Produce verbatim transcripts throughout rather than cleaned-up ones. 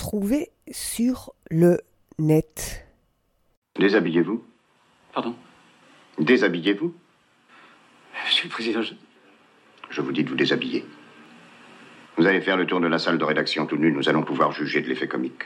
trouver sur le net. Déshabillez-vous. Pardon ? Déshabillez-vous. Monsieur le Président, je... Je vous dis de vous déshabiller. Vous allez faire le tour de la salle de rédaction tout nu. Nous allons pouvoir juger de l'effet comique.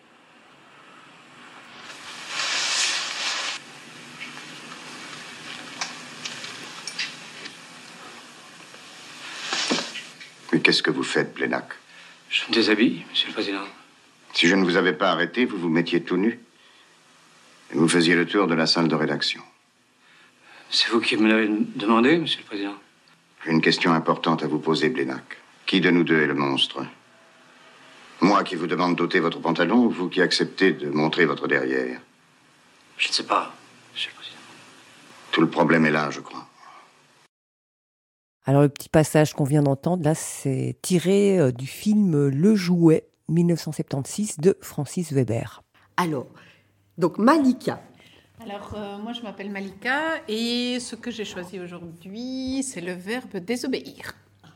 Mais qu'est-ce que vous faites, Blénac ? Je me déshabille, Monsieur le Président. Si je ne vous avais pas arrêté, vous vous mettiez tout nu. Et vous faisiez le tour de la salle de rédaction. C'est vous qui me l'avez demandé, Monsieur le Président. J'ai une question importante à vous poser, Blénac. Qui de nous deux est le monstre ? Moi qui vous demande d'ôter votre pantalon ou vous qui acceptez de montrer votre derrière ? Je ne sais pas, Monsieur le Président. Tout le problème est là, je crois. Alors le petit passage qu'on vient d'entendre, là, c'est tiré euh, du film Le Jouet, dix-neuf cent soixante-seize, de Francis Weber. Alors, donc Malika. Alors, euh, moi, je m'appelle Malika et ce que j'ai choisi aujourd'hui, c'est le verbe désobéir.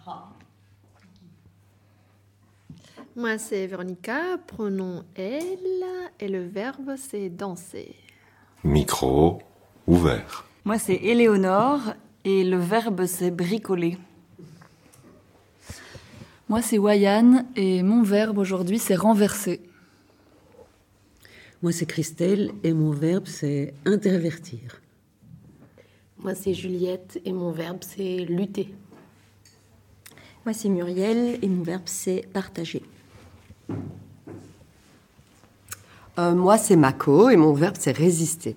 Moi, c'est Véronica, pronom elle, et le verbe, c'est danser. Micro ouvert. Moi, c'est Éléonore et le verbe, c'est bricoler. Moi, c'est Wayan et mon verbe aujourd'hui, c'est renverser. Moi, c'est Christelle et mon verbe, c'est intervertir. Moi, c'est Juliette et mon verbe, c'est lutter. Moi, c'est Muriel et mon verbe, c'est partager. Euh, moi, c'est Mako et mon verbe, c'est résister.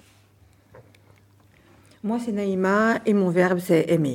Moi, c'est Naïma et mon verbe, c'est aimer.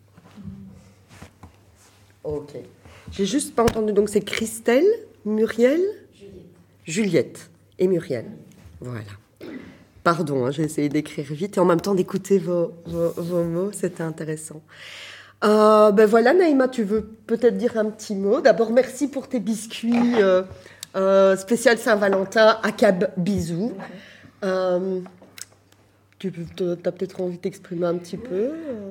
Ok. J'ai juste pas entendu. Donc, c'est Christelle, Muriel, Juliette. Juliette et Muriel. Voilà. Pardon, hein, j'ai essayé d'écrire vite et en même temps d'écouter vos, vos, vos mots. C'était intéressant. Euh, ben voilà, Naïma, tu veux peut-être dire un petit mot. D'abord, merci pour tes biscuits euh, euh, spécial Saint-Valentin à Cab Bisous. Euh, tu as peut-être envie de t'exprimer un petit peu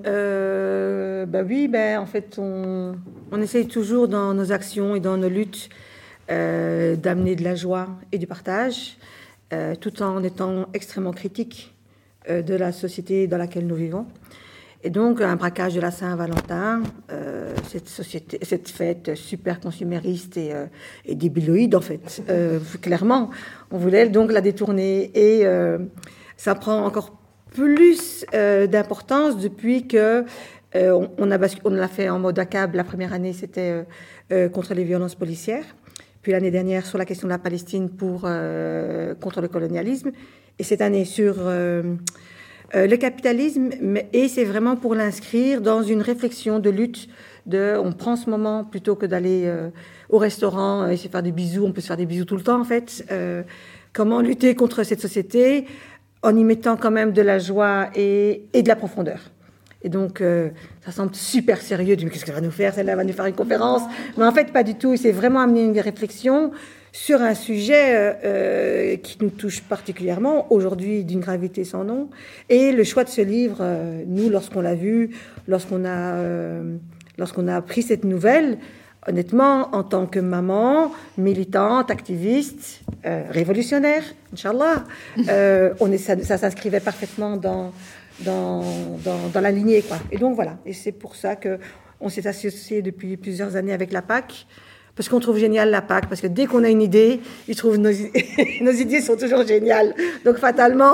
euh, bah oui, ben, en fait, on, on essaye toujours dans nos actions et dans nos luttes euh, d'amener de la joie et du partage, euh, tout en étant extrêmement critique euh, de la société dans laquelle nous vivons. Et donc, un braquage de la Saint-Valentin, euh, cette, société, cette fête super consumériste et, euh, et débiloïde, en fait, euh, clairement. On voulait donc la détourner. Et euh, ça prend encore plus euh, d'importance depuis que euh, on, on, a basc- on l'a fait en mode A C A B. La première année, c'était euh, euh, contre les violences policières. Puis l'année dernière, sur la question de la Palestine pour, euh, contre le colonialisme. Et cette année, sur... Euh, Euh, le capitalisme, mais, et c'est vraiment pour l'inscrire dans une réflexion de lutte. De, on prend ce moment plutôt que d'aller euh, au restaurant euh, et se faire des bisous. On peut se faire des bisous tout le temps, en fait. Euh, comment lutter contre cette société en y mettant quand même de la joie et, et de la profondeur. Et donc, euh, ça semble super sérieux. Mais qu'est-ce qu'elle va nous faire ? Celle-là va nous faire une conférence. Mais en fait, pas du tout. C'est vraiment amener une réflexion sur un sujet euh, qui nous touche particulièrement, aujourd'hui d'une gravité sans nom. Et le choix de ce livre, euh, nous, lorsqu'on l'a vu, lorsqu'on a, euh, lorsqu'on a appris cette nouvelle, honnêtement, en tant que maman, militante, activiste, euh, révolutionnaire, Inch'Allah, euh, on est, ça, ça s'inscrivait parfaitement dans, dans, dans, dans la lignée, quoi. Et donc, voilà. Et c'est pour ça qu'on s'est associé depuis plusieurs années avec la P A C, parce qu'on trouve génial la P A C, parce que dès qu'on a une idée, ils trouvent nos, nos idées sont toujours géniales. Donc, fatalement,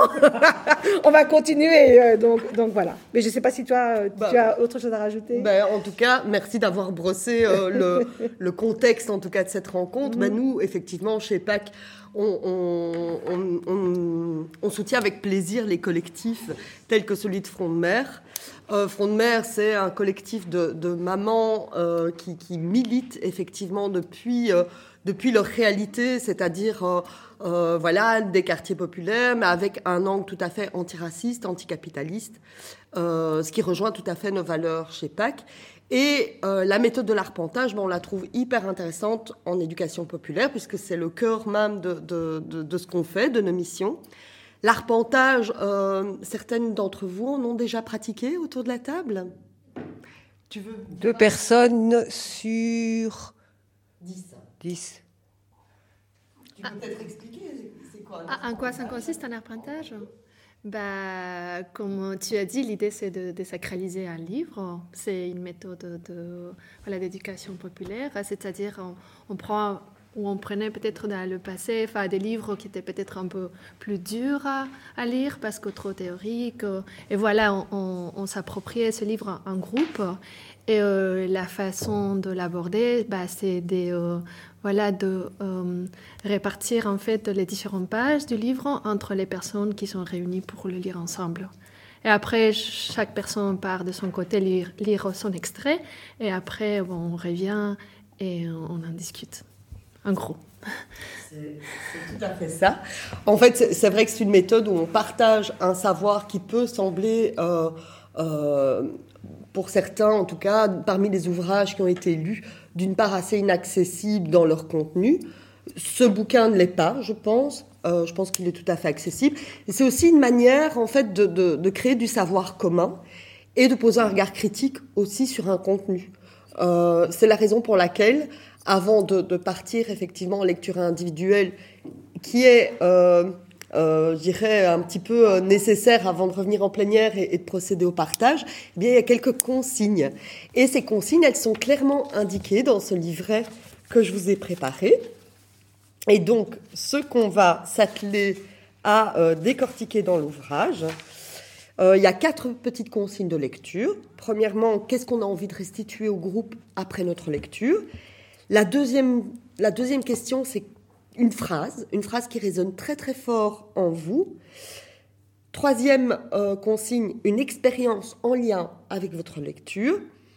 on va continuer. Euh, donc, donc, voilà. Mais je ne sais pas si toi, bah, tu as autre chose à rajouter. Bah, en tout cas, merci d'avoir brossé euh, le, le contexte, en tout cas, de cette rencontre. Mmh. Bah, nous, effectivement, chez P A C, on, on, on, on, on soutient avec plaisir les collectifs tels que celui de Front de Mer. Euh, Front de Mer, c'est un collectif de, de mamans euh, qui, qui militent effectivement depuis, euh, depuis leur réalité, c'est-à-dire euh, euh, voilà, des quartiers populaires, mais avec un angle tout à fait antiraciste, anticapitaliste, euh, ce qui rejoint tout à fait nos valeurs chez P A C. Et euh, la méthode de l'arpentage, ben, on la trouve hyper intéressante en éducation populaire, puisque c'est le cœur même de, de, de, de ce qu'on fait, de nos missions. L'arpentage, euh, certaines d'entre vous en ont déjà pratiqué autour de la table ? Tu veux Deux personnes sur dix. dix. Tu peux peut-être expliquer, c'est quoi? Ah, en quoi ça consiste un arpentage? Bah, comme tu as dit, l'idée c'est de désacraliser un livre. C'est une méthode de, voilà, d'éducation populaire, c'est-à-dire on, on prend ou on prenait peut-être dans le passé enfin, des livres qui étaient peut-être un peu plus durs à, à lire parce que trop théoriques. Et voilà, on, on, on s'appropriait ce livre en, en groupe. Et euh, la façon de l'aborder, bah, c'est de, euh, voilà, de euh, répartir en fait les différentes pages du livre entre les personnes qui sont réunies pour le lire ensemble. Et après, chaque personne part de son côté lire, lire son extrait. Et après, bon, on revient et on en discute. En gros. C'est, c'est tout à fait ça. En fait, c'est, c'est vrai que c'est une méthode où on partage un savoir qui peut sembler... Euh, euh, pour certains, en tout cas, parmi les ouvrages qui ont été lus, d'une part assez inaccessibles dans leur contenu. Ce bouquin ne l'est pas, je pense. Euh, je pense qu'il est tout à fait accessible. Et c'est aussi une manière, en fait, de, de, de créer du savoir commun et de poser un regard critique aussi sur un contenu. Euh, c'est la raison pour laquelle, avant de, de partir effectivement en lecture individuelle, qui est... Euh, Euh, je dirais un petit peu nécessaire avant de revenir en plénière et, et de procéder au partage, eh bien, il y a quelques consignes. Et ces consignes, elles sont clairement indiquées dans ce livret que je vous ai préparé. Et donc, ce qu'on va s'atteler à euh, décortiquer dans l'ouvrage, euh, il y a quatre petites consignes de lecture. Premièrement, qu'est-ce qu'on a envie de restituer au groupe après notre lecture? La deuxième, la deuxième question, c'est une phrase, une phrase qui résonne très très fort en vous. Troisième euh, consigne, une expérience en lien avec votre lecture.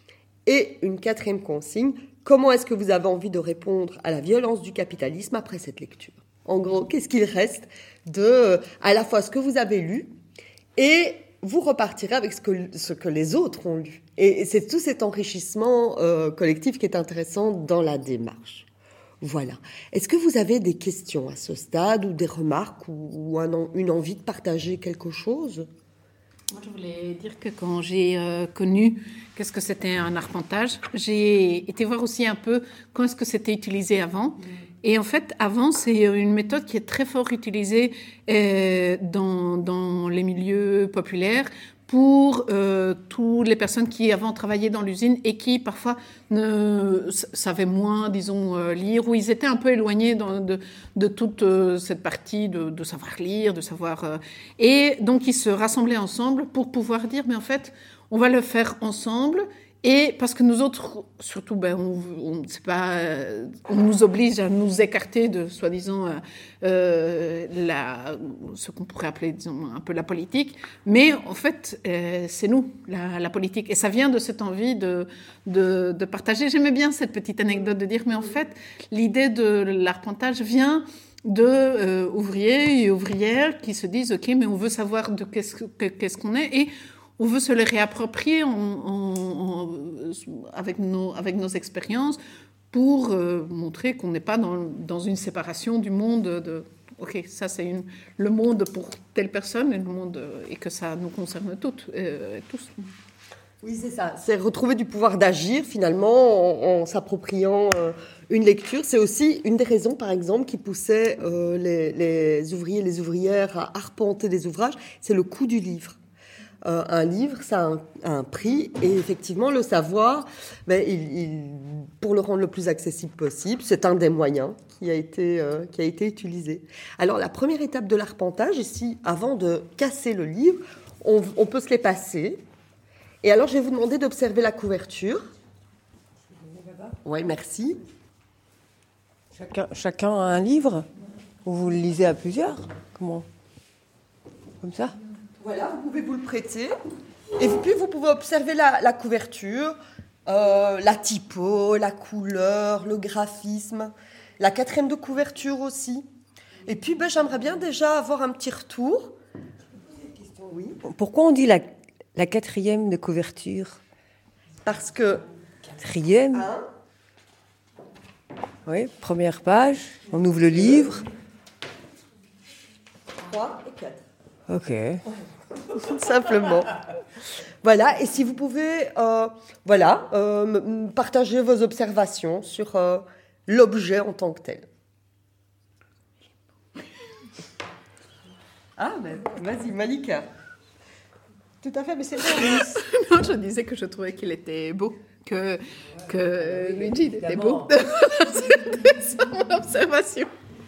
Et une quatrième consigne, comment est-ce que vous avez envie de répondre à la violence du capitalisme après cette lecture? En gros, qu'est-ce qu'il reste de euh, à la fois ce que vous avez lu et vous repartirez avec ce que, ce que les autres ont lu. Et, et c'est tout cet enrichissement euh, collectif qui est intéressant dans la démarche. Voilà. Est-ce que vous avez des questions à ce stade ou des remarques ou, ou un, une envie de partager quelque chose? Moi, je voulais dire que quand j'ai euh, connu qu'est-ce que c'était un arpentage, j'ai été voir aussi un peu comment est-ce que c'était utilisé avant. Mmh. Et en fait, avant, c'est une méthode qui est très fort utilisée euh, dans, dans les milieux populaires pour euh, toutes les personnes qui avant travaillaient dans l'usine et qui parfois ne savaient moins, disons, euh, lire, ou ils étaient un peu éloignés dans, de, de toute euh, cette partie de, de savoir lire, de savoir... Euh, et donc, ils se rassemblaient ensemble pour pouvoir dire, mais en fait, on va le faire ensemble. Et parce que nous autres, surtout, ben, on, on, c'est pas, on nous oblige à nous écarter de, soi-disant, euh, la, ce qu'on pourrait appeler, disons, un peu la politique. Mais en fait, euh, c'est nous, la, la politique. Et ça vient de cette envie de, de, de partager. J'aimais bien cette petite anecdote de dire, mais en fait, l'idée de l'arpentage vient de euh, ouvriers et ouvrières qui se disent, OK, mais on veut savoir de qu'est-ce, qu'est-ce qu'on est. Et on veut se les réapproprier en, en, en, avec, nos, avec nos expériences pour euh, montrer qu'on n'est pas dans, dans une séparation du monde de « OK, ça c'est une, le monde pour telle personne et, le monde, et que ça nous concerne toutes, euh, tous ». Oui, c'est ça. C'est retrouver du pouvoir d'agir, finalement, en, en s'appropriant euh, une lecture. C'est aussi une des raisons, par exemple, qui poussait euh, les, les ouvriers et les ouvrières à arpenter des ouvrages. C'est le coût du livre. Euh, un livre, ça a un, un prix, et effectivement, le savoir, ben, il, il, pour le rendre le plus accessible possible, c'est un des moyens qui a été, euh, qui a été utilisé. Alors, la première étape de l'arpentage, ici, avant de casser le livre, on, on peut se les passer. Et alors, je vais vous demander d'observer la couverture. Oui, merci. Chacun, chacun a un livre? Ou vous le lisez à plusieurs? Comment? Comme ça? Voilà, vous pouvez vous le prêter. Et puis, vous pouvez observer la, la couverture, euh, la typo, la couleur, le graphisme, la quatrième de couverture aussi. Et puis, ben, j'aimerais bien déjà avoir un petit retour. Oui. Pourquoi on dit la, la quatrième de couverture? Parce que... Quatrième hein? Oui, première page, on ouvre le livre. Trois et quatre. Ok. Simplement. Voilà, et si vous pouvez euh, voilà, euh, partager vos observations sur euh, l'objet en tant que tel. Ah, ben, vas-y, Malika. Tout à fait, mais c'est vrai. Non, je disais que je trouvais qu'il était beau, que, que Luigi il était beau. C'était ça mon observation.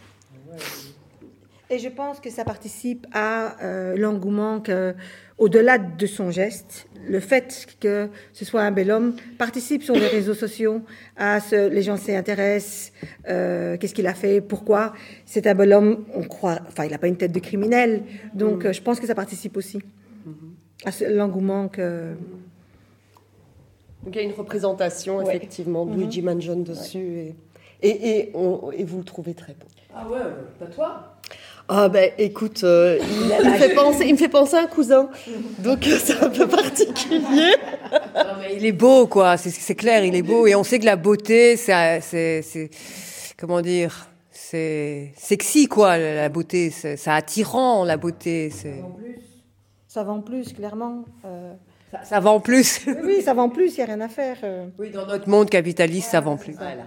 Et je pense que ça participe à euh, l'engouement que, au-delà de son geste, le fait que ce soit un bel homme participe sur les réseaux sociaux à ce, les gens s'y intéressent, euh, qu'est-ce qu'il a fait, pourquoi. C'est un bel homme, on croit, enfin, il n'a pas une tête de criminel, donc mmh. euh, je pense que ça participe aussi mmh. à ce, l'engouement que. Donc il y a une représentation ouais. effectivement de mmh. Luigi Mangione dessus ouais. et, et, et, on, et vous le trouvez très beau. Ah ouais, pas toi. Ah ben écoute, euh, il, il, me fait penser, il me fait penser à un cousin, donc euh, c'est un peu particulier. Non, mais il est beau quoi, c'est, c'est clair, il est beau et on sait que la beauté, c'est, c'est, c'est comment dire, c'est sexy quoi, la beauté, c'est, c'est attirant la beauté. C'est... Ça vend plus, clairement. Euh... Ça, ça vend plus. Oui, oui, ça vend plus, il n'y a rien à faire. Euh... Oui, dans notre monde capitaliste, ça vend plus. Voilà.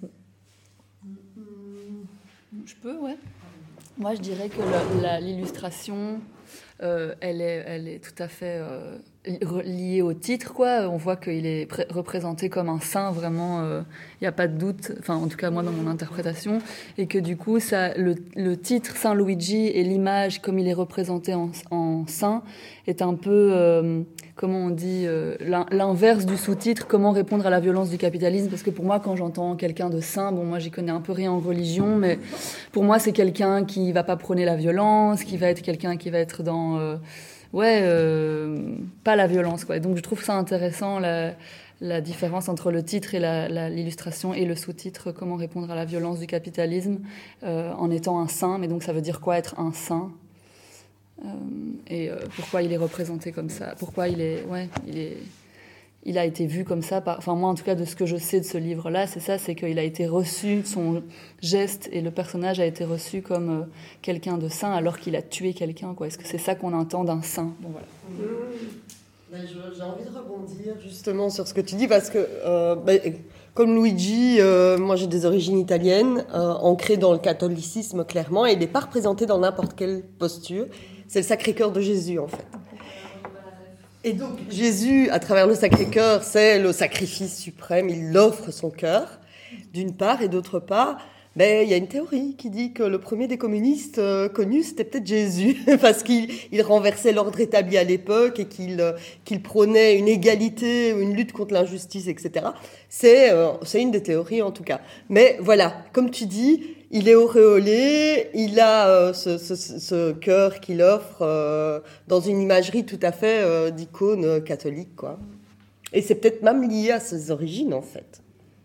Je peux, ouais. Moi, je dirais que la, la, l'illustration, euh, elle, est, elle est tout à fait euh, liée au titre, quoi. On voit qu'il est pré- représenté comme un saint, vraiment. Il euh, n'y a pas de doute, enfin, en tout cas, moi, dans mon interprétation. Et que du coup, ça, le, le titre Saint Luigi et l'image, comme il est représenté en, en saint, est un peu... Euh, comment on dit, euh, l'inverse du sous-titre, comment répondre à la violence du capitalisme. Parce que pour moi, quand j'entends quelqu'un de saint, bon, moi, j'y connais un peu rien en religion, mais pour moi, c'est quelqu'un qui va pas prôner la violence, qui va être quelqu'un qui va être dans, euh, ouais, euh, pas la violence, quoi. Et donc, je trouve ça intéressant, la, la différence entre le titre et la, la, l'illustration et le sous-titre, comment répondre à la violence du capitalisme, euh, en étant un saint. Mais donc, ça veut dire quoi, être un saint ? Euh, et euh, pourquoi il est représenté comme ça, pourquoi il est, ouais, il est, il a été vu comme ça. Par, enfin moi en tout cas de ce que je sais de ce livre-là, c'est ça, c'est qu'il a été reçu, son geste et le personnage a été reçu comme euh, quelqu'un de saint alors qu'il a tué quelqu'un, quoi. Est-ce que c'est ça qu'on entend d'un saint ? Bon voilà. Mmh. Ben, je, j'ai envie de rebondir justement sur ce que tu dis parce que euh, ben, comme Luigi, euh, moi j'ai des origines italiennes, euh, ancrées dans le catholicisme clairement, et il n'est pas représenté dans n'importe quelle posture. C'est le Sacré-Cœur de Jésus, en fait. Et donc, Jésus, à travers le Sacré-Cœur, c'est le sacrifice suprême. Il offre son cœur, d'une part, et d'autre part, ben, il y a une théorie qui dit que le premier des communistes euh, connus, c'était peut-être Jésus, parce qu'il il renversait l'ordre établi à l'époque et qu'il, euh, qu'il prônait une égalité, une lutte contre l'injustice, et cetera. C'est, euh, c'est une des théories, en tout cas. Mais voilà, comme tu dis, il est auréolé, il a euh, ce, ce, ce cœur qu'il offre euh, dans une imagerie tout à fait euh, d'icône catholique, quoi. Et c'est peut-être même lié à ses origines, en fait.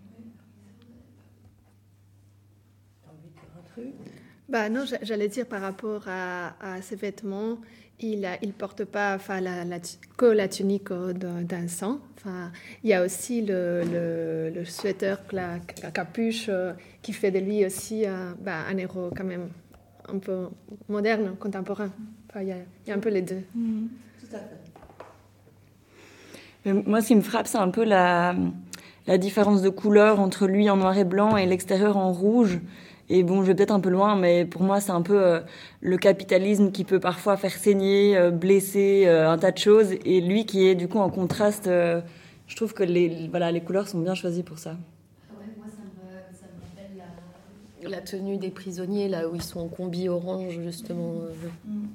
Bah non, j'allais dire par rapport à, à ses vêtements, il ne il porte pas enfin, la, la, que la tunique d'un, d'un saint. Enfin, il y a aussi le, le, le sweater, la, la capuche, euh, qui fait de lui aussi euh, bah, un héros quand même un peu moderne, contemporain. Enfin, il y a, il y a un peu les deux. Mmh. Tout à fait. Moi, ce qui me frappe, c'est un peu la, la différence de couleur entre lui en noir et blanc et l'extérieur en rouge. Et bon, je vais peut-être un peu loin, mais pour moi, c'est un peu euh, le capitalisme qui peut parfois faire saigner, euh, blesser, euh, un tas de choses. Et lui qui est du coup en contraste, euh, je trouve que les, voilà, les couleurs sont bien choisies pour ça. Ouais, moi, ça me, ça me rappelle la, la tenue des prisonniers, là où ils sont en combi orange, justement. Mm.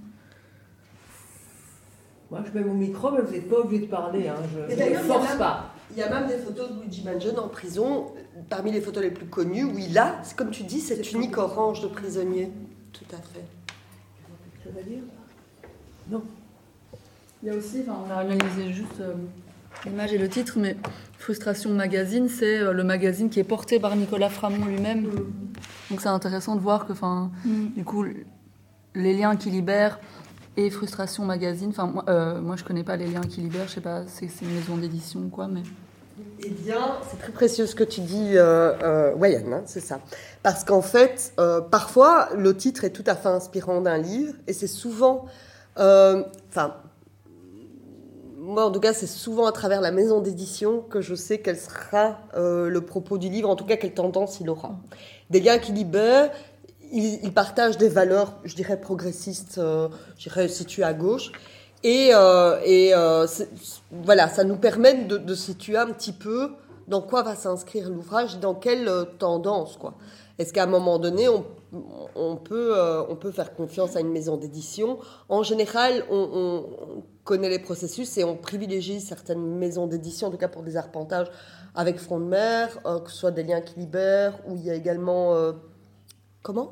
Moi, je mets mon micro, mais vous n'êtes pas obligé de parler. Hein. Je ne force pas. Il y a même des photos de Luigi Mangione en prison, parmi les photos les plus connues, où il a, c'est comme tu dis, cette tunique orange de prisonnier. Tout à fait. Ça va dire ? Non. Il y a aussi, enfin, on a analysé juste euh, l'image et le titre, mais Frustration Magazine, c'est euh, le magazine qui est porté par Nicolas Framont lui-même. Mm. Donc c'est intéressant de voir que, enfin, mm. du coup, les liens qui libèrent et Frustration Magazine, enfin moi, euh, moi je connais pas les liens qui libèrent, je sais pas, c'est, c'est une maison d'édition ou quoi, mais... Eh bien, c'est très précieux ce que tu dis, euh, euh, Wayne, hein, c'est ça. Parce qu'en fait, euh, parfois, le titre est tout à fait inspirant d'un livre, et c'est souvent... Enfin, euh, moi en tout cas, c'est souvent à travers la maison d'édition que je sais quel sera euh, le propos du livre, en tout cas quelle tendance il aura. Des liens qui libèrent, il, il partage des valeurs, je dirais, progressistes, euh, je dirais, situées à gauche. Et, euh, et euh, voilà, ça nous permet de, de situer un petit peu dans quoi va s'inscrire l'ouvrage, dans quelle euh, tendance, quoi. Est-ce qu'à un moment donné, on, on, peut, euh, on peut faire confiance à une maison d'édition? En général, on, on connaît les processus et on privilégie certaines maisons d'édition, en tout cas pour des arpentages, avec Front de Mer, euh, que ce soit des Liens qui libèrent, où il y a également... Euh, comment ?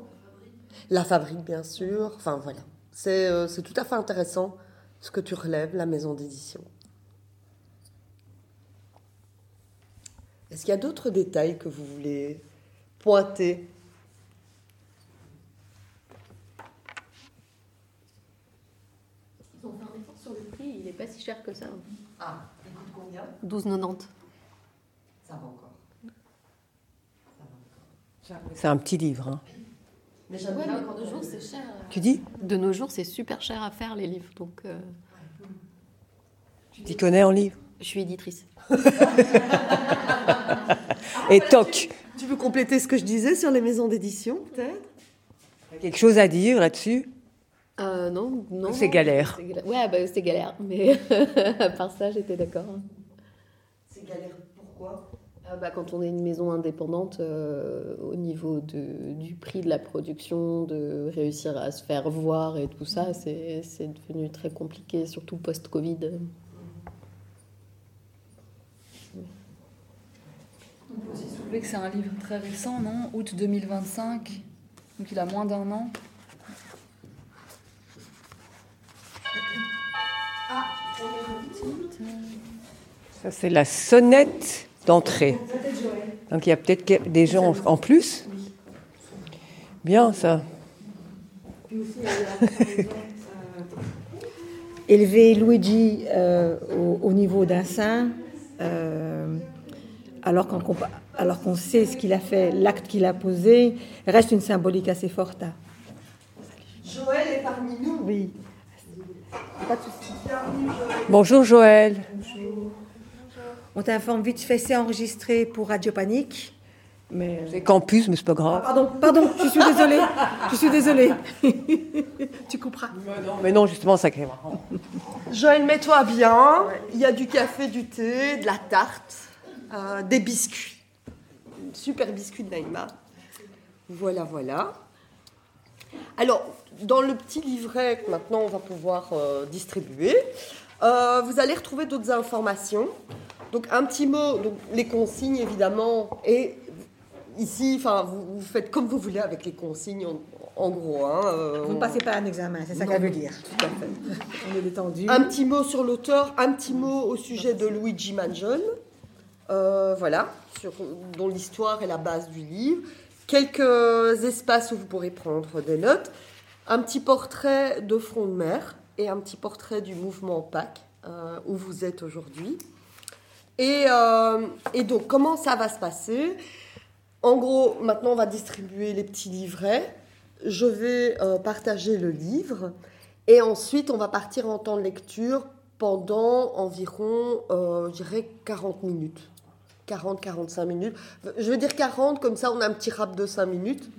La Fabrique, bien sûr. Enfin, voilà. C'est, euh, c'est tout à fait intéressant ce que tu relèves, la maison d'édition. Est-ce qu'il y a d'autres détails que vous voulez pointer ? Ils ont fait un effort sur le prix, il n'est pas si cher que ça. Ah, il coûte combien ? douze quatre-vingt-dix. Ça va encore. Ça va encore. C'est un petit livre. Hein. Mais j'aime ouais, bien, mais de nos jours, c'est cher. Tu dis ? De nos jours, c'est super cher à faire, les livres. Donc, euh... Tu t'y connais en livre ? Je suis éditrice. Et toc. Tu veux compléter ce que je disais sur les maisons d'édition, peut-être ? Quelque chose à dire là-dessus ? euh, Non, non. C'est galère. C'est galère. Ouais, bah, c'est galère. Mais à part ça, j'étais d'accord. C'est galère pourquoi ? euh, bah, Quand on est une maison indépendante, euh, au niveau de, du prix de la production, de réussir à se faire voir et tout ça, c'est, c'est devenu très compliqué, surtout post-Covid. On peut aussi soulever que c'est un livre très récent, non ? août deux mille vingt-cinq, donc il a moins d'un an. Ça, c'est la sonnette d'entrée. Donc, il y a peut-être des gens en plus. Bien, ça. Élever Luigi euh, au, au niveau d'un saint, euh, alors qu'on, alors qu'on sait ce qu'il a fait, l'acte qu'il a posé, reste une symbolique assez forte. Joël est parmi nous. Oui. Pas de souci. Bonjour Joël. Bonjour. On t'informe vite fait, c'est enregistré pour Radio Panique. Mais... C'est campus, mais c'est pas grave. Ah, pardon, pardon, je suis désolée. Je suis désolée. Tu couperas. Mais non, mais non justement, ça crée marrant. Joël, mets-toi bien. Il y a du café, du thé, de la tarte, euh, des biscuits. Super biscuit de Naïma. Voilà, voilà. Alors, dans le petit livret que maintenant on va pouvoir euh, distribuer, euh, vous allez retrouver d'autres informations. Donc, un petit mot, donc, les consignes évidemment, et ici, enfin, vous, vous faites comme vous voulez avec les consignes, en, en gros. Hein, euh, vous ne on... passez pas un examen, c'est ça non, qu'elle veut dire. Tout à fait. On est détendu. Un petit mot sur l'auteur, un petit mot au sujet de Luigi Mangione, euh, voilà, sur, dont l'histoire est la base du livre. Quelques espaces où vous pourrez prendre des notes. Un petit portrait de Front de Mer et un petit portrait du mouvement P A C, euh, où vous êtes aujourd'hui. Et, euh, et donc, comment ça va se passer ? En gros, maintenant, on va distribuer les petits livrets. Je vais euh, partager le livre. Et ensuite, on va partir en temps de lecture pendant environ, euh, je dirais, quarante minutes. quarante à quarante-cinq minutes. Je veux dire quarante, comme ça, on a un petit rap de cinq minutes.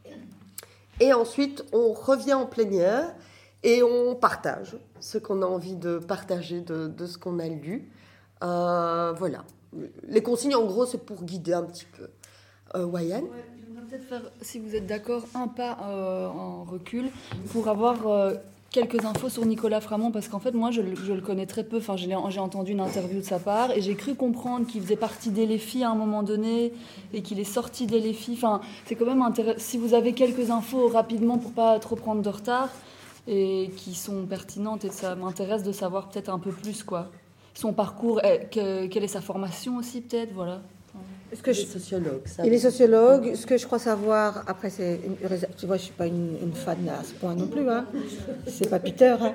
Et ensuite, on revient en plénière et on partage ce qu'on a envie de partager de, de ce qu'on a lu. Euh, voilà. Les consignes, en gros, c'est pour guider un petit peu. Euh, Wayan ? Ouais, j'aimerais peut-être faire, si vous êtes d'accord, un pas euh, en recul pour avoir euh, quelques infos sur Nicolas Framont, parce qu'en fait, moi, je, je le connais très peu. Enfin, j'ai, j'ai entendu une interview de sa part et j'ai cru comprendre qu'il faisait partie d'Elefi à un moment donné et qu'il est sorti d'Elefi. Enfin, c'est quand même intéressant. Si vous avez quelques infos rapidement pour pas trop prendre de retard et qui sont pertinentes, et ça m'intéresse de savoir peut-être un peu plus, quoi. Son parcours, que, quelle est sa formation aussi, peut-être, voilà. Est-ce que il je... est sociologue. Ça il est sociologue. Ce que je crois savoir, après, c'est une... tu vois, je suis pas une, une fan à ce point non plus. Hein. C'est pas Peter. Hein.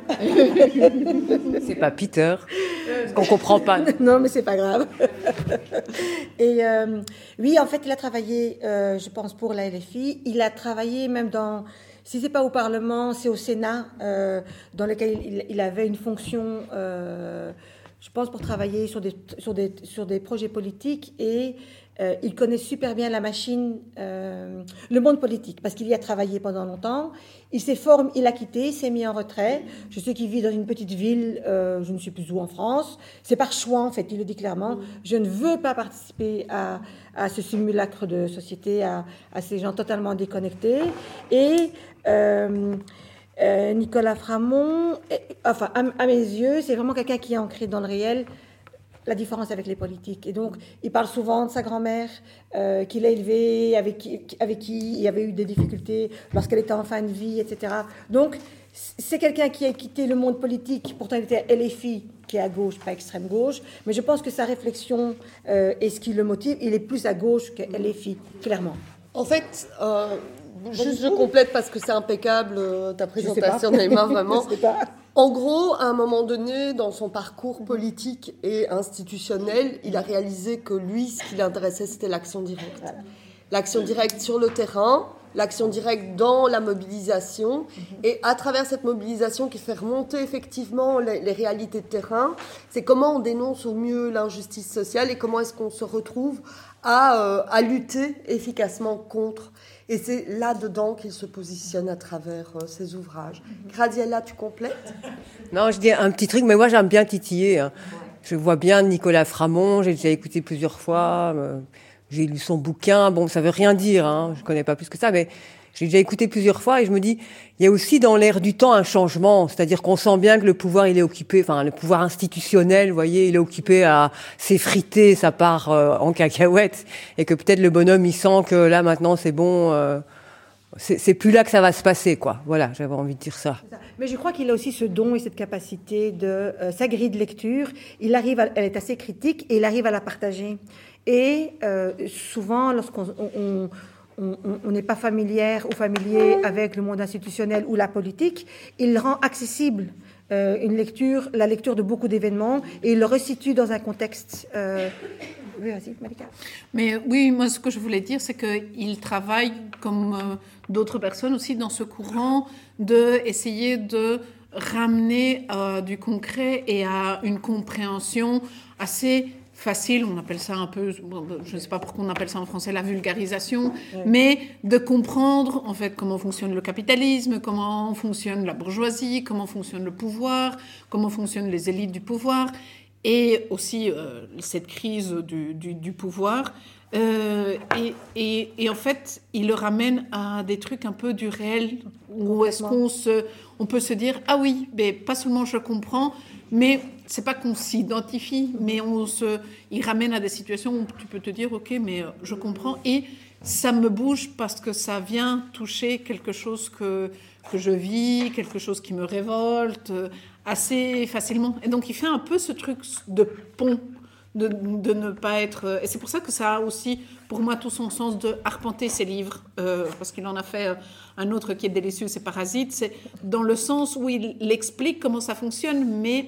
C'est pas Peter. Parce qu'on comprend pas. Non, mais c'est pas grave. Et euh, oui, en fait, il a travaillé, euh, je pense, pour la L F I. Il a travaillé même dans. Si c'est pas au Parlement, c'est au Sénat, euh, dans lequel il, il avait une fonction. Euh, je pense pour travailler sur des, sur des, sur des projets politiques et Euh, il connaît super bien la machine, euh, le monde politique, parce qu'il y a travaillé pendant longtemps. Il s'est formé, il a quitté, il s'est mis en retrait. Je sais qu'il vit dans une petite ville, euh, je ne sais plus où en France. C'est par choix, en fait, il le dit clairement. Je ne veux pas participer à, à ce simulacre de société, à, à ces gens totalement déconnectés. Et euh, euh, Nicolas Framont, et, enfin, à, à mes yeux, c'est vraiment quelqu'un qui est ancré dans le réel. La différence avec les politiques. Et donc, il parle souvent de sa grand-mère euh, qu'il a élevée, avec qui, avec qui il y avait eu des difficultés lorsqu'elle était en fin de vie, et cetera. Donc, c'est quelqu'un qui a quitté le monde politique, pourtant il était L F I, qui est à gauche, pas extrême gauche, mais je pense que sa réflexion euh, et ce qui le motive, il est plus à gauche que L F I, clairement. En fait, euh, juste je complète parce que c'est impeccable, euh, ta présentation, Naïma, vraiment. En gros, à un moment donné, dans son parcours politique et institutionnel, il a réalisé que lui, ce qui l'intéressait, c'était l'action directe. Voilà. L'action directe sur le terrain, l'action directe dans la mobilisation. Mm-hmm. Et à travers cette mobilisation qui fait remonter effectivement les, les réalités de terrain, c'est comment on dénonce au mieux l'injustice sociale et comment est-ce qu'on se retrouve à, euh, à lutter efficacement contre. Et c'est là-dedans qu'il se positionne à travers euh, ses ouvrages. Gradiella, tu complètes ? Non, je dis un petit truc, mais moi j'aime bien titiller. Hein. Je vois bien Nicolas Framont, j'ai déjà écouté plusieurs fois, euh, j'ai lu son bouquin, bon, ça veut rien dire, hein, je connais pas plus que ça, mais j'ai déjà écouté plusieurs fois et je me dis, il y a aussi dans l'air du temps un changement, c'est-à-dire qu'on sent bien que le pouvoir, il est occupé, enfin, le pouvoir institutionnel, vous voyez, il est occupé à s'effriter, ça part euh, en cacahuète, et que peut-être le bonhomme, il sent que là, maintenant, c'est bon, euh, c'est, c'est plus là que ça va se passer, quoi. Voilà, j'avais envie de dire ça. Mais je crois qu'il a aussi ce don et cette capacité de, euh, sa grille de lecture, il arrive à, elle est assez critique et il arrive à la partager. Et euh, souvent, lorsqu'on... On, on n'est pas familière ou familier avec le monde institutionnel ou la politique, il rend accessible euh, une lecture, la lecture de beaucoup d'événements et il le resitue dans un contexte... Euh... Oui, vas-y, Malika. Mais oui, moi, ce que je voulais dire, c'est qu'il travaille, comme euh, d'autres personnes aussi, dans ce courant d'essayer de ramener euh, du concret et à une compréhension assez... facile, on appelle ça un peu, je ne sais pas pourquoi on appelle ça en français la vulgarisation, ouais. Mais de comprendre en fait comment fonctionne le capitalisme, comment fonctionne la bourgeoisie, comment fonctionne le pouvoir, comment fonctionnent les élites du pouvoir, et aussi euh, cette crise du, du, du pouvoir. Euh, et, et, et en fait, il le ramène à des trucs un peu du réel, où est-ce qu'on se, on peut se dire, ah oui, mais pas seulement je comprends, mais c'est pas qu'on s'identifie, mais on se, il ramène à des situations où tu peux te dire, ok, mais je comprends, et ça me bouge parce que ça vient toucher quelque chose que, que je vis, quelque chose qui me révolte assez facilement. Et donc il fait un peu ce truc de pont, de, de ne pas être... Et c'est pour ça que ça a aussi, pour moi, tout son sens de arpenter ses livres, euh, parce qu'il en a fait un autre qui est délicieux, c'est Parasite, c'est dans le sens où il, il explique comment ça fonctionne, mais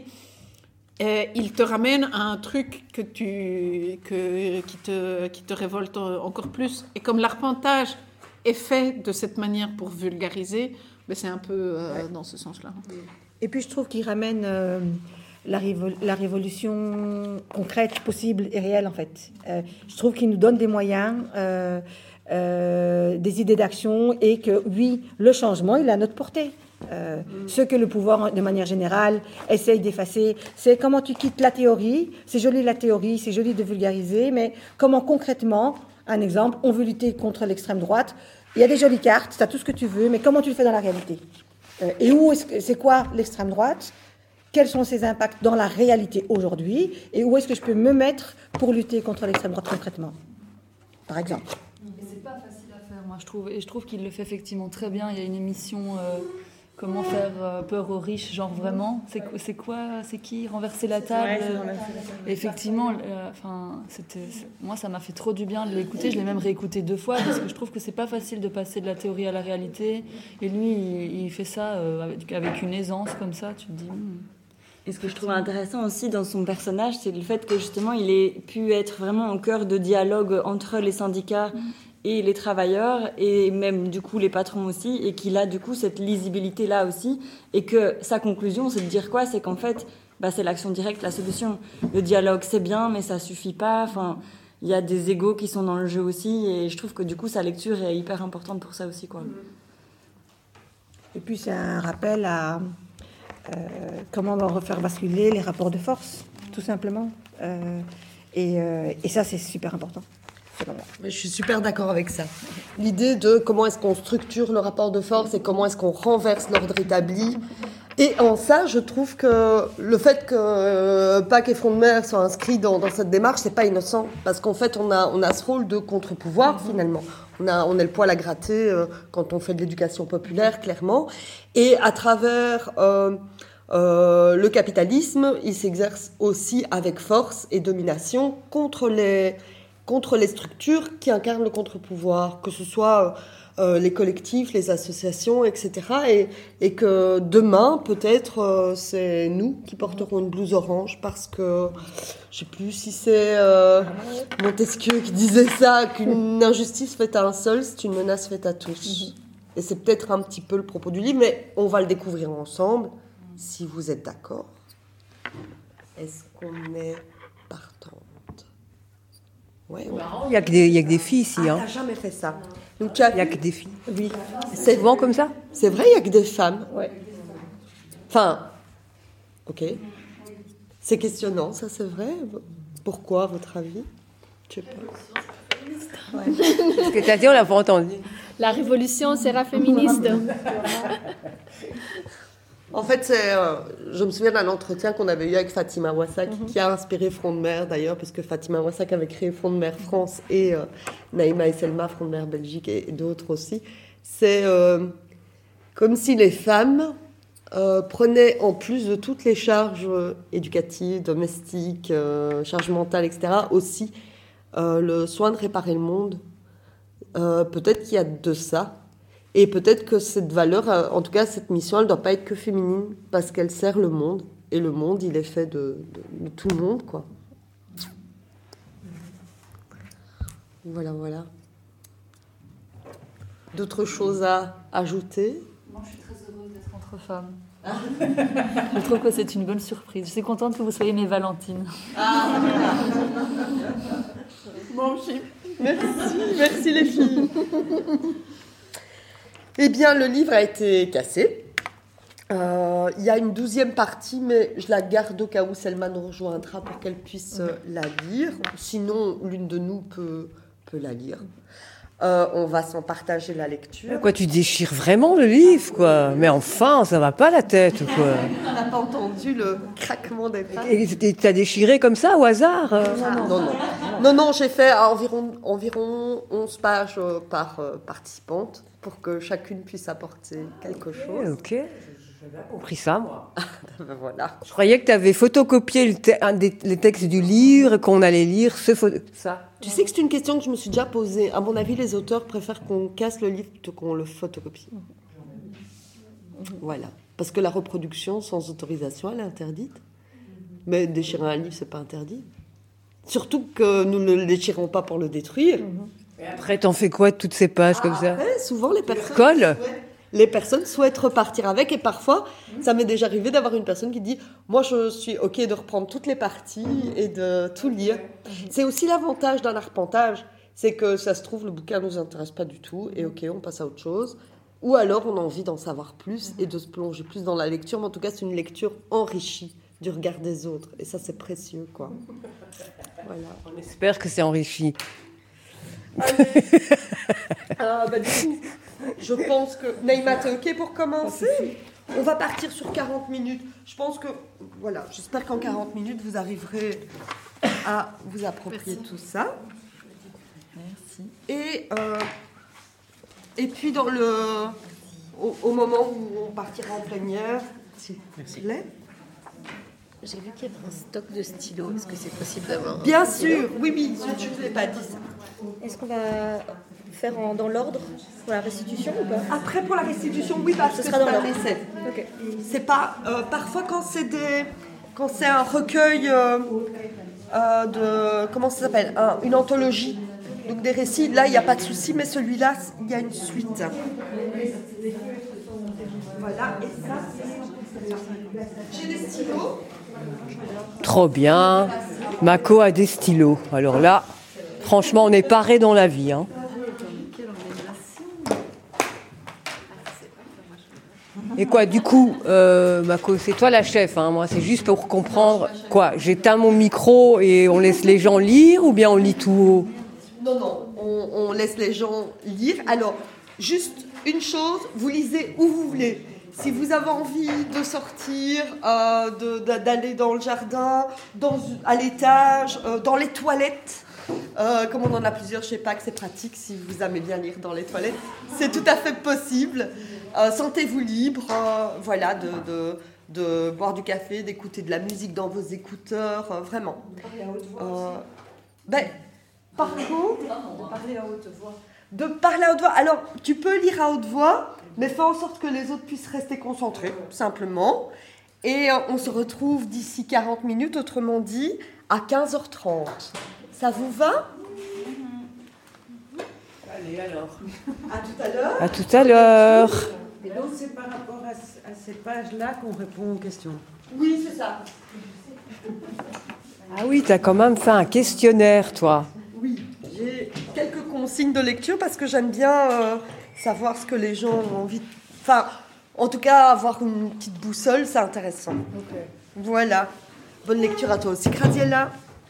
euh, il te ramène à un truc que tu, que, qui, te, qui te révolte encore plus. Et comme l'arpentage est fait de cette manière pour vulgariser, ben c'est un peu euh, ouais. dans ce sens-là. Et puis je trouve qu'il ramène... Euh... La, révol- la révolution concrète, possible et réelle, en fait. Euh, je trouve qu'il nous donne des moyens, euh, euh, des idées d'action, et que, oui, le changement, il est à notre portée. Euh, mmh. Ce que le pouvoir, de manière générale, essaye d'effacer, c'est comment tu quittes la théorie. C'est joli la théorie, c'est joli de vulgariser, mais comment concrètement, un exemple, on veut lutter contre l'extrême droite. Il y a des jolies cartes, tu as tout ce que tu veux, mais comment tu le fais dans la réalité ? euh, Et où est-ce que, c'est quoi l'extrême droite ? Quels sont ses impacts dans la réalité aujourd'hui et où est-ce que je peux me mettre pour lutter contre l'extrême droite concrètement, par exemple. Et c'est pas facile à faire, moi je trouve, et je trouve qu'il le fait effectivement très bien. Il y a une émission euh, Comment faire euh, peur aux riches, genre vraiment. C'est, c'est quoi, c'est qui renverser la table. Ouais, c'est renverser la table. Effectivement, enfin, euh, c'était, moi ça m'a fait trop du bien de l'écouter. Je l'ai même réécouté deux fois parce que je trouve que c'est pas facile de passer de la théorie à la réalité. Et lui, il, il fait ça euh, avec, avec une aisance comme ça. Tu te dis. Hmm. Et ce que je trouve intéressant aussi dans son personnage, c'est le fait que justement, il ait pu être vraiment au cœur de dialogue entre les syndicats et les travailleurs, et même du coup les patrons aussi, et qu'il a du coup cette lisibilité-là aussi, et que sa conclusion, c'est de dire quoi ? C'est qu'en fait, bah, c'est l'action directe, la solution. Le dialogue, c'est bien, mais ça suffit pas. Enfin, il y a des égos qui sont dans le jeu aussi, et je trouve que du coup sa lecture est hyper importante pour ça aussi, quoi. Et puis c'est un rappel à euh, comment on va refaire basculer les rapports de force, tout simplement. Euh, et, euh, et ça, c'est super important. Mais je suis super d'accord avec ça. L'idée de comment est-ce qu'on structure le rapport de force et comment est-ce qu'on renverse l'ordre établi. Et en ça, je trouve que le fait que euh, Pâques et Front de Mer soient inscrits dans, dans cette démarche, c'est pas innocent. Parce qu'en fait, on a, on a ce rôle de contre-pouvoir, finalement. On a, on a le poil à gratter euh, quand on fait de l'éducation populaire, clairement. Et à travers euh, euh, le capitalisme, il s'exerce aussi avec force et domination contre les, contre les structures qui incarnent le contre-pouvoir, que ce soit euh, les collectifs, les associations, et cetera. Et, et que demain, peut-être, euh, c'est nous qui porterons une blouse orange parce que, je sais plus si c'est euh, Montesquieu qui disait ça, qu'une injustice faite à un seul, c'est une menace faite à tous. Et c'est peut-être un petit peu le propos du livre, mais on va le découvrir ensemble, si vous êtes d'accord. Est-ce qu'on est partante? Ouais, ouais. Il n'y a, a que des filles ici. Ah, hein. t'as jamais fait ça. Donc, tu as il n'y a que des filles. Oui. C'est souvent comme ça? C'est vrai, il n'y a que des femmes. Ouais. Enfin, ok. C'est questionnant, ça c'est vrai. Pourquoi, à votre avis? Je sais pas. Ouais. Ce que tu as dit, on l'a pas entendu. La révolution sera féministe. En fait, c'est, euh, je me souviens d'un entretien qu'on avait eu avec Fatima Wassak, mm-hmm. qui a inspiré Front de Mer d'ailleurs, puisque Fatima Wassak avait créé Front de Mer France et euh, Naïma et Selma, Front de Mer Belgique et, et d'autres aussi. C'est euh, comme si les femmes euh, prenaient, en plus de toutes les charges euh, éducatives, domestiques, euh, charges mentales, et cetera, aussi euh, le soin de réparer le monde. Euh, peut-être qu'il y a de ça. Et peut-être que cette valeur, en tout cas cette mission, elle ne doit pas être que féminine, parce qu'elle sert le monde. Et le monde, il est fait de, de, de tout le monde, quoi. Voilà, voilà. D'autres choses à ajouter? Moi, je suis très heureuse d'être entre femmes. Je trouve que c'est une bonne surprise. Je suis contente que vous soyez mes Valentines. Ah. Bon, merci, merci les filles. Eh bien, le livre a été cassé. Euh, il y a une douzième partie, mais je la garde au cas où Selma nous rejoindra pour qu'elle puisse euh, la lire. Sinon, l'une de nous peut, peut la lire. Euh, on va s'en partager la lecture. Quoi, tu déchires vraiment le livre, quoi? Mais enfin, ça va pas la tête, quoi. On n'a pas entendu le craquement des pages. Et t'as déchiré comme ça, au hasard? Ah, non, non. Non, non, j'ai fait environ, environ onze pages par euh, participante pour que chacune puisse apporter quelque chose. Ok, j'avais compris ça, moi. Ben voilà. Je croyais que tu avais photocopié le te- un des, les textes du livre et qu'on allait lire ce photo- ça. Tu sais que c'est une question que je me suis déjà posée. À mon avis, les auteurs préfèrent qu'on casse le livre plutôt qu'on le photocopie. Voilà. Parce que la reproduction sans autorisation, elle est interdite. Mais déchirer un livre, c'est pas interdit. Surtout que nous ne le déchirons pas pour le détruire. Et après, t'en fais quoi de toutes ces pages ah, comme ça? Après, souvent, les personnes, colle. souhaitent, les personnes souhaitent repartir avec. Et parfois, ça m'est déjà arrivé d'avoir une personne qui dit « Moi, je suis OK de reprendre toutes les parties et de tout lire. » C'est aussi l'avantage d'un arpentage. C'est que, ça se trouve, le bouquin ne nous intéresse pas du tout. Et OK, on passe à autre chose. Ou alors, on a envie d'en savoir plus et de se plonger plus dans la lecture. Mais en tout cas, c'est une lecture enrichie du regard des autres. Et ça, c'est précieux, quoi. Voilà. On espère que c'est enrichi. Ah, bah, du coup, je pense que... Naïma, t'es OK pour commencer? On va partir sur quarante minutes. Je pense que... Voilà, j'espère qu'en quarante minutes, vous arriverez à vous approprier Merci. Tout ça. Merci. Et, euh, et puis, dans le... Au, au moment où on partira en plénière... Merci. J'ai vu qu'il y avait un stock de stylos. Est-ce que c'est possible d'avoir Bien un sûr, oui, oui, je ne vous ai pas dit ça. Est-ce qu'on va faire en, dans l'ordre pour la restitution ou pas? Après, pour la restitution, oui, parce Ce que sera c'est dans un l'ordre. essai. Okay. C'est pas... Euh, parfois, quand c'est des... Quand c'est un recueil euh, euh, de... Comment ça s'appelle un, Une anthologie. Donc des récits, là, il n'y a pas de souci, mais celui-là, il y a une suite. Voilà, et ça, c'est... J'ai des stylos. Trop bien. Mako a des stylos. Alors là, Franchement, on est paré dans la vie. Hein. Et quoi, du coup, euh, Mako, c'est toi la chef. Hein. Moi, c'est juste pour comprendre. Quoi, j'éteins mon micro et on laisse les gens lire ou bien on lit tout haut ? Non, non, on, on laisse les gens lire. Alors, juste une chose, vous lisez où vous voulez. Si vous avez envie de sortir, euh, de, de, d'aller dans le jardin, dans, à l'étage, euh, dans les toilettes, euh, comme on en a plusieurs chez Pâques, c'est pratique si vous aimez bien lire dans les toilettes, c'est tout à fait possible. Euh, sentez-vous libre, euh, voilà, de, de, de boire du café, d'écouter de la musique dans vos écouteurs, euh, vraiment. Euh, ben, par contre, de parler à haute voix. De parler à haute voix. Alors, tu peux lire à haute voix, mais fais en sorte que les autres puissent rester concentrés, simplement. Et euh, on se retrouve d'ici quarante minutes, autrement dit, à quinze heures trente. Ça vous va ? Allez, alors. À tout à l'heure. À tout à l'heure. Et donc, c'est par rapport à, à ces pages-là qu'on répond aux questions. Oui, c'est ça. Ah oui, t'as quand même fait un questionnaire, toi. Oui, j'ai quelques consignes de lecture parce que j'aime bien euh, savoir ce que les gens ont envie de... Enfin, en tout cas, avoir une petite boussole, c'est intéressant. Okay. Voilà. Bonne lecture à toi aussi, Graziella.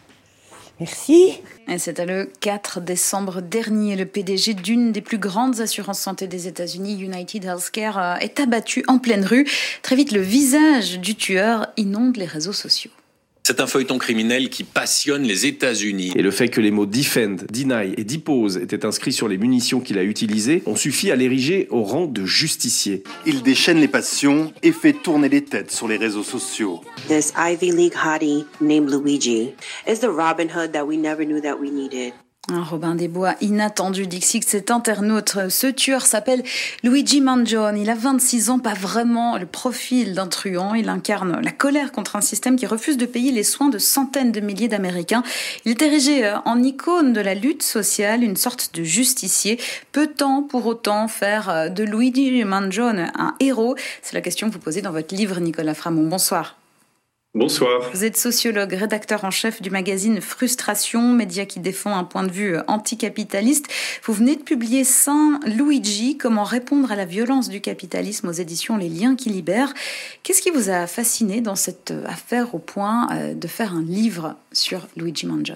Merci. Et c'était le quatre décembre dernier. Le P D G d'une des plus grandes assurances santé des États-Unis, United Healthcare, est abattu en pleine rue. Très vite, le visage du tueur inonde les réseaux sociaux. C'est un feuilleton criminel qui passionne les États-Unis. Et le fait que les mots defend, deny et depose étaient inscrits sur les munitions qu'il a utilisées ont suffi à l'ériger au rang de justicier. Il déchaîne les passions et fait tourner les têtes sur les réseaux sociaux. This Ivy League hottie named Luigi is the Robin Hood that we never knew that we needed. Un Robin des Bois inattendu, dixit cet internaute. Ce tueur s'appelle Luigi Mangione. Il a vingt-six ans, pas vraiment le profil d'un truand. Il incarne la colère contre un système qui refuse de payer les soins de centaines de milliers d'Américains. Il est érigé en icône de la lutte sociale, une sorte de justicier. Peut-on pour autant faire de Luigi Mangione un héros ? C'est la question que vous posez dans votre livre, Nicolas Framont. Bonsoir. Bonsoir. Vous êtes sociologue, rédacteur en chef du magazine Frustration, média qui défend un point de vue anticapitaliste. Vous venez de publier Saint Luigi, comment répondre à la violence du capitalisme aux éditions Les Liens qui libèrent. Qu'est-ce qui vous a fasciné dans cette affaire au point de faire un livre sur Luigi Mangione ?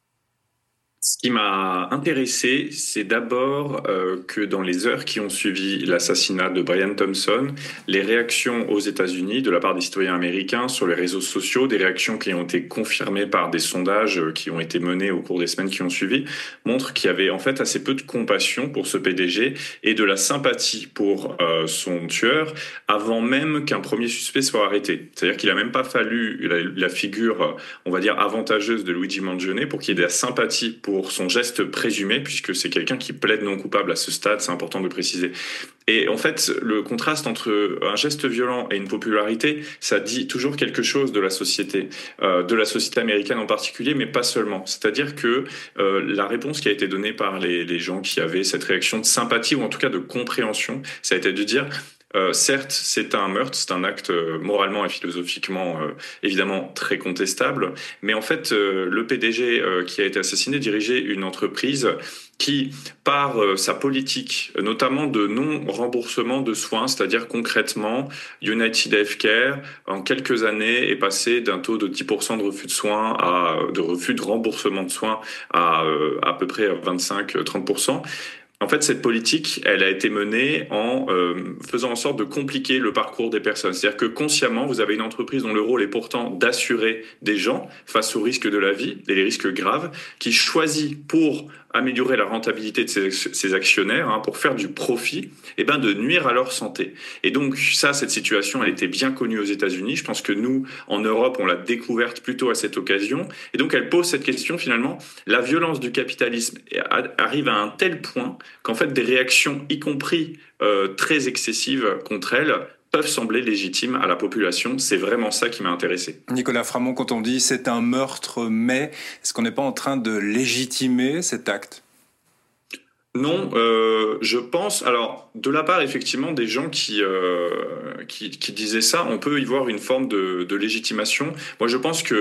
Ce qui m'a intéressé, c'est d'abord euh, que dans les heures qui ont suivi l'assassinat de Brian Thompson, les réactions aux États-Unis de la part des citoyens américains sur les réseaux sociaux, des réactions qui ont été confirmées par des sondages qui ont été menés au cours des semaines qui ont suivi, montrent qu'il y avait en fait assez peu de compassion pour ce P D G et de la sympathie pour euh, son tueur avant même qu'un premier suspect soit arrêté. C'est-à-dire qu'il n'a même pas fallu la, la figure, on va dire, avantageuse de Luigi Mangione pour qu'il y ait de la sympathie pour pour son geste présumé, puisque c'est quelqu'un qui plaide non coupable à ce stade, c'est important de préciser. Et en fait, le contraste entre un geste violent et une popularité, ça dit toujours quelque chose de la société, euh, de la société américaine en particulier, mais pas seulement. C'est-à-dire que euh, la réponse qui a été donnée par les, les gens qui avaient cette réaction de sympathie, ou en tout cas de compréhension, ça a été de dire... Euh, certes, c'est un meurtre, c'est un acte euh, moralement et philosophiquement euh, évidemment très contestable, mais en fait, euh, le P D G euh, qui a été assassiné dirigeait une entreprise qui, par euh, sa politique, notamment de non-remboursement de soins, c'est-à-dire concrètement, United Healthcare, en quelques années, est passé d'un taux de dix pour cent de refus de soins, à, de refus de remboursement de soins à euh, à peu près vingt-cinq à trente pour cent. En fait, cette politique, elle a été menée en euh, faisant en sorte de compliquer le parcours des personnes. C'est-à-dire que consciemment, vous avez une entreprise dont le rôle est pourtant d'assurer des gens face aux risques de la vie, et les risques graves, qui choisit pour améliorer la rentabilité de ses, ses actionnaires, hein, pour faire du profit, et ben de nuire à leur santé. Et donc ça, cette situation, elle était bien connue aux États-Unis. Je pense que nous, en Europe, on l'a découverte plutôt à cette occasion. Et donc elle pose cette question finalement. La violence du capitalisme arrive à un tel point qu'en fait des réactions, y compris euh, très excessives contre elle, peuvent sembler légitimes à la population. C'est vraiment ça qui m'a intéressé. Nicolas Framont, quand on dit c'est un meurtre, mais est-ce qu'on n'est pas en train de légitimer cet acte ? Non, euh, je pense, alors de la part effectivement des gens qui, euh, qui qui disaient ça, on peut y voir une forme de, de légitimation. Moi, je pense que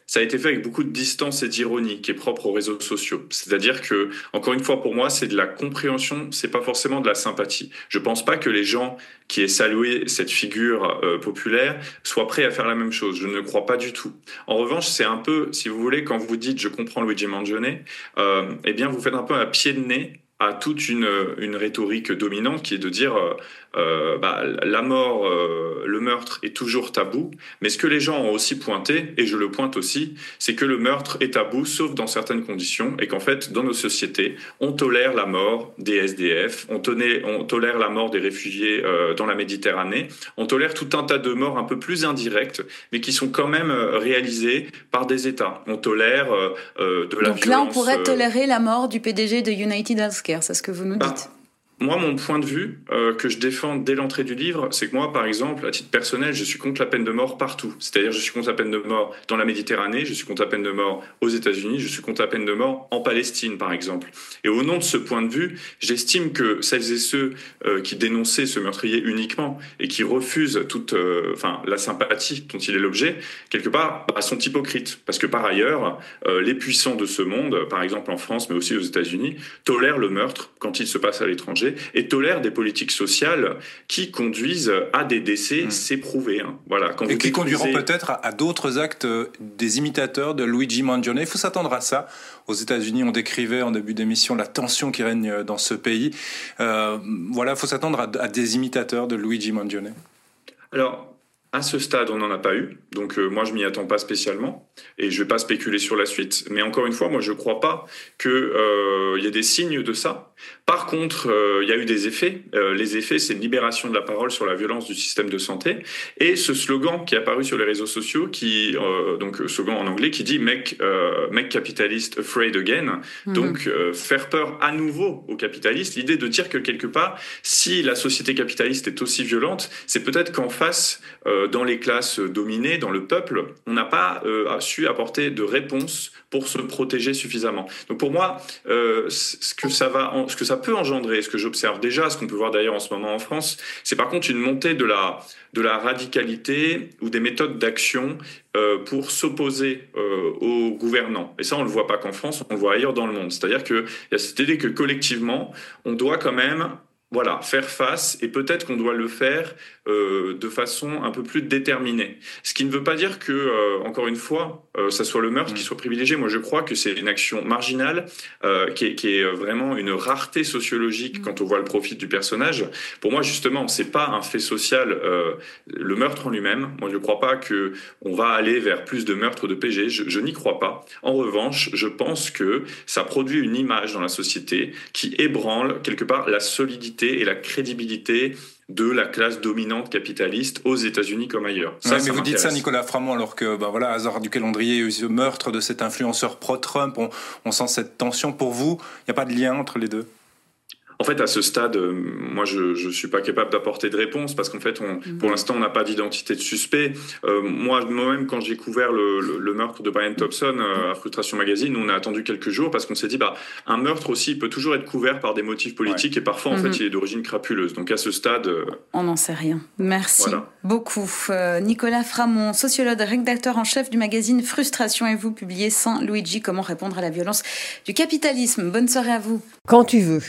ça a été fait avec beaucoup de distance et d'ironie, qui est propre aux réseaux sociaux. C'est-à-dire que, encore une fois, pour moi, c'est de la compréhension, c'est pas forcément de la sympathie. Je pense pas que les gens qui aient salué cette figure euh, populaire soient prêts à faire la même chose. Je ne crois pas du tout. En revanche, c'est un peu, si vous voulez, quand vous dites « je comprends Luigi Mangione euh, », eh bien, vous faites un peu un pied de nez à toute une, une rhétorique dominante qui est de dire euh, euh, bah, la mort, euh, le meurtre est toujours tabou, mais ce que les gens ont aussi pointé, et je le pointe aussi, c'est que le meurtre est tabou sauf dans certaines conditions, et qu'en fait, dans nos sociétés, on tolère la mort des S D F, on, tenait, on tolère la mort des réfugiés euh, dans la Méditerranée, on tolère tout un tas de morts un peu plus indirectes, mais qui sont quand même réalisées par des États. On tolère euh, euh, de la Donc violence... là, on pourrait euh, tolérer la mort du P D G de United Healthcare, c'est ce que vous nous dites. Bah, moi, mon point de vue, euh, que je défends dès l'entrée du livre, c'est que moi, par exemple, à titre personnel, je suis contre la peine de mort partout. C'est-à-dire, je suis contre la peine de mort dans la Méditerranée, je suis contre la peine de mort aux États-Unis, je suis contre la peine de mort en Palestine, par exemple. Et au nom de ce point de vue, j'estime que celles et ceux euh, qui dénonçaient ce meurtrier uniquement et qui refusent toute, euh, enfin, la sympathie dont il est l'objet, quelque part, bah, sont hypocrites. Parce que par ailleurs, euh, les puissants de ce monde, par exemple en France, mais aussi aux États-Unis, tolèrent le meurtre quand il se passe à l'étranger et tolèrent des politiques sociales qui conduisent à des décès, mmh. c'est prouvé. Hein. Voilà, quand et vous qui détruisez... conduiront peut-être à, à d'autres actes euh, des imitateurs de Luigi Mangione. Il faut s'attendre à ça. Aux États-Unis, on décrivait en début d'émission la tension qui règne dans ce pays. Euh, voilà, il faut s'attendre à, à des imitateurs de Luigi Mangione. Alors, à ce stade, on n'en a pas eu, donc euh, moi je m'y attends pas spécialement, et je vais pas spéculer sur la suite. Mais encore une fois, moi je crois pas que euh, y ait des signes de ça. Par contre, il euh, y a eu des effets. Euh, les effets, c'est une libération de la parole sur la violence du système de santé, et ce slogan qui est apparu sur les réseaux sociaux, qui euh, donc slogan en anglais qui dit make euh, make capitalist afraid again, mmh. donc euh, faire peur à nouveau aux capitalistes. L'idée de dire que quelque part, si la société capitaliste est aussi violente, c'est peut-être qu'en face euh, dans les classes dominées, dans le peuple, on n'a pas euh, su apporter de réponse pour se protéger suffisamment. Donc pour moi, euh, ce que ça va, ce que ça peut engendrer, ce que j'observe déjà, ce qu'on peut voir d'ailleurs en ce moment en France, c'est par contre une montée de la de la radicalité ou des méthodes d'action euh, pour s'opposer euh, aux gouvernants. Et ça, on le voit pas qu'en France, on le voit ailleurs dans le monde. C'est-à-dire que il y a cette idée que collectivement, on doit quand même Voilà, faire face, et peut-être qu'on doit le faire euh, de façon un peu plus déterminée. Ce qui ne veut pas dire que, euh, encore une fois, euh, ça soit le meurtre mmh. qui soit privilégié. Moi, je crois que c'est une action marginale, euh, qui, est, qui est vraiment une rareté sociologique mmh. quand on voit le profil du personnage. Pour moi, justement, c'est pas un fait social. Euh, le meurtre en lui-même, moi, je ne crois pas que on va aller vers plus de meurtres de P G. Je, je n'y crois pas. En revanche, je pense que ça produit une image dans la société qui ébranle quelque part la solidité et la crédibilité de la classe dominante capitaliste aux États-Unis comme ailleurs. Ça, ouais, ça mais vous dites ça, m'intéresse. Nicolas Framont, alors que, ben voilà, hasard du calendrier, il y a eu ce meurtre de cet influenceur pro-Trump, on, on sent cette tension. Pour vous, il n'y a pas de lien entre les deux ? En fait, à ce stade, euh, moi, je je suis pas capable d'apporter de réponse parce qu'en fait, on, mmh. pour l'instant, on n'a pas d'identité de suspect. Euh, moi, moi-même, quand j'ai couvert le, le, le meurtre de Brian Thompson euh, à Frustration Magazine, on a attendu quelques jours parce qu'on s'est dit, bah, un meurtre aussi peut toujours être couvert par des motifs politiques ouais. et parfois, en mmh. fait, il est d'origine crapuleuse. Donc, à ce stade, euh, on n'en sait rien. Merci voilà. beaucoup, euh, Nicolas Framont, sociologue, rédacteur en chef du magazine Frustration, et vous publiez Saint Luigi, comment répondre à la violence du capitalisme. Bonne soirée à vous. Quand tu veux.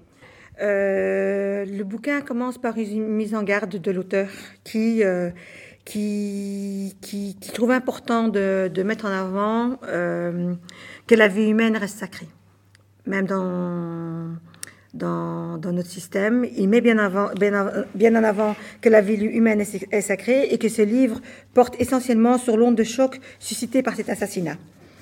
Euh, le bouquin commence par une mise en garde de l'auteur qui, euh, qui, qui, qui trouve important de, de mettre en avant euh, que la vie humaine reste sacrée. Même dans, dans, dans notre système, il met bien, avant, bien, bien en avant que la vie humaine est, est sacrée et que ce livre porte essentiellement sur l'onde de choc suscitée par cet assassinat.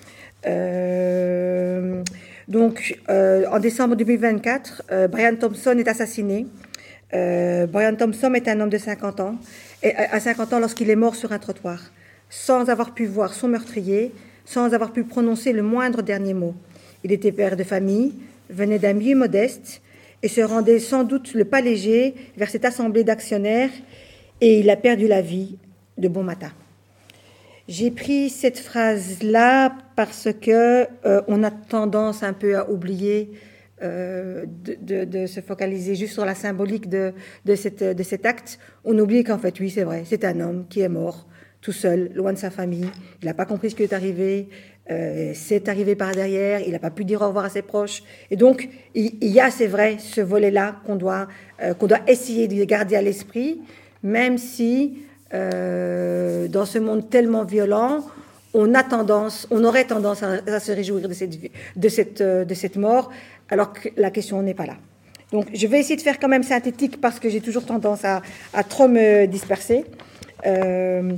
Euh, Donc, euh, en décembre deux mille vingt-quatre, euh, Brian Thompson est assassiné. Euh, Brian Thompson est un homme de cinquante ans, et à cinquante ans lorsqu'il est mort sur un trottoir, sans avoir pu voir son meurtrier, sans avoir pu prononcer le moindre dernier mot. Il était père de famille, venait d'un milieu modeste et se rendait sans doute le pas léger vers cette assemblée d'actionnaires, et il a perdu la vie de bon matin. J'ai pris cette phrase-là parce que euh, on a tendance un peu à oublier euh, de, de, de se focaliser juste sur la symbolique de, de, cette, de cet acte. On oublie qu'en fait, oui, c'est vrai, c'est un homme qui est mort tout seul, loin de sa famille. Il n'a pas compris ce qui est arrivé. Euh, c'est arrivé par derrière. Il n'a pas pu dire au revoir à ses proches. Et donc, il, il y a, c'est vrai, ce volet-là qu'on doit, euh, qu'on doit essayer de garder à l'esprit, même si, euh, dans ce monde tellement violent, on a tendance, on aurait tendance à, à se réjouir de cette, de cette, de cette mort, alors que la question n'est pas là. Donc, je vais essayer de faire quand même synthétique parce que j'ai toujours tendance à, à trop me disperser. Euh,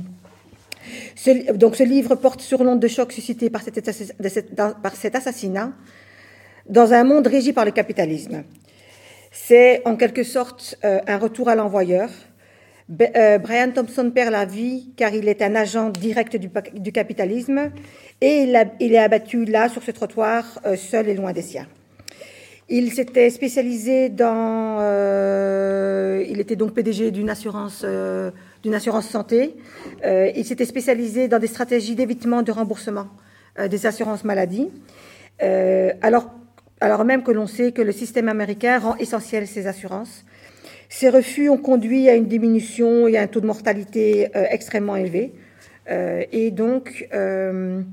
ce, donc, ce livre porte sur l'onde de choc suscitée par cet, de cette, dans, par cet assassinat dans un monde régi par le capitalisme. C'est en quelque sorte euh, un retour à l'envoyeur. Be, euh, Brian Thompson perd la vie car il est un agent direct du, du capitalisme et il, a, il est abattu là, sur ce trottoir, euh, seul et loin des siens. Il s'était spécialisé dans... Euh, il était donc P D G d'une assurance, euh, d'une assurance santé. Euh, il s'était spécialisé dans des stratégies d'évitement de remboursement euh, des assurances maladie. Euh, alors, alors même que l'on sait que le système américain rend essentiel ces assurances. Ces refus ont conduit à une diminution et à un taux de mortalité euh, extrêmement élevé. Euh, et donc... Euh,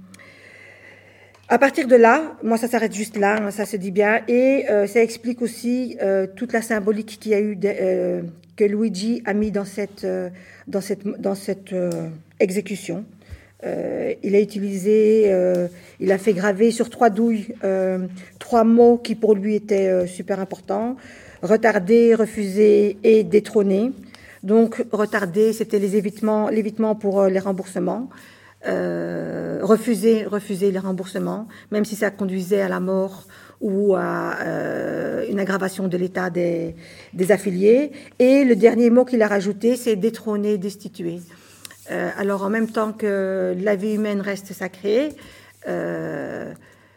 À partir de là, moi ça s'arrête juste là, hein, ça se dit bien, et euh, ça explique aussi euh, toute la symbolique qu'il y a eu de, euh, que Luigi a mis dans cette euh, dans cette dans cette euh, exécution. Euh, il a utilisé, euh, il a fait graver sur trois douilles euh, trois mots qui pour lui étaient euh, super importants: retardé, refusé et détrôné. Donc retardé, c'était les évitements, l'évitement pour euh, les remboursements. Euh, refuser, refuser les remboursements, même si ça conduisait à la mort ou à euh, une aggravation de l'état des, des affiliés. Et le dernier mot qu'il a rajouté, c'est détrôner, destituer. Euh, alors, en même temps que la vie humaine reste sacrée, euh,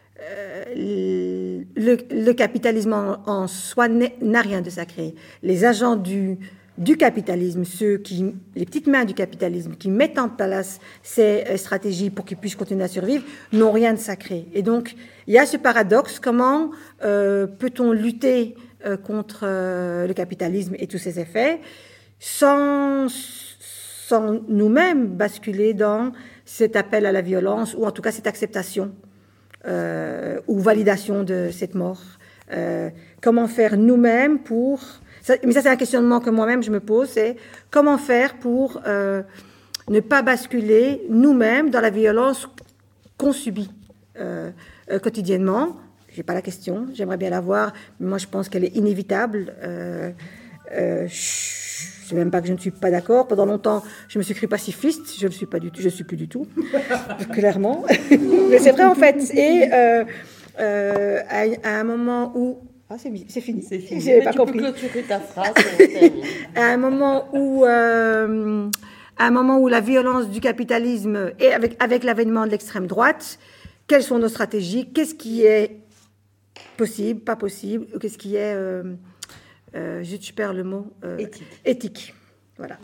euh, le, le capitalisme en, en soi n'a rien de sacré. Les agents du du capitalisme, ceux qui, les petites mains du capitalisme qui mettent en place ces stratégies pour qu'ils puissent continuer à survivre, n'ont rien de sacré. Et donc, il y a ce paradoxe: comment euh, peut-on lutter euh, contre euh, le capitalisme et tous ses effets sans, sans nous-mêmes basculer dans cet appel à la violence, ou en tout cas cette acceptation euh, ou validation de cette mort. Euh, comment faire nous-mêmes pour... Ça, mais ça, c'est un questionnement que moi-même je me pose, c'est comment faire pour euh, ne pas basculer nous-mêmes dans la violence qu'on subit euh, euh, quotidiennement. J'ai pas la question, j'aimerais bien la voir, mais moi je pense qu'elle est inévitable. Euh, euh, je sais même pas que je ne suis pas d'accord. Pendant longtemps, je me suis cru pacifiste, je ne suis pas du tout, je suis plus du tout, clairement. Mais c'est vrai en fait. Et euh, euh, à, à un moment où Ah, c'est, c'est fini. C'est fini. J'avais pas tu compris. peux clôturer ta phrase. à un moment où, euh, à un moment où la violence du capitalisme et avec avec l'avènement de l'extrême droite, quelles sont nos stratégies? Qu'est-ce qui est possible, pas possible? Qu'est-ce qui est, euh, euh, je, je perds le mot. Euh, éthique. Éthique. Voilà.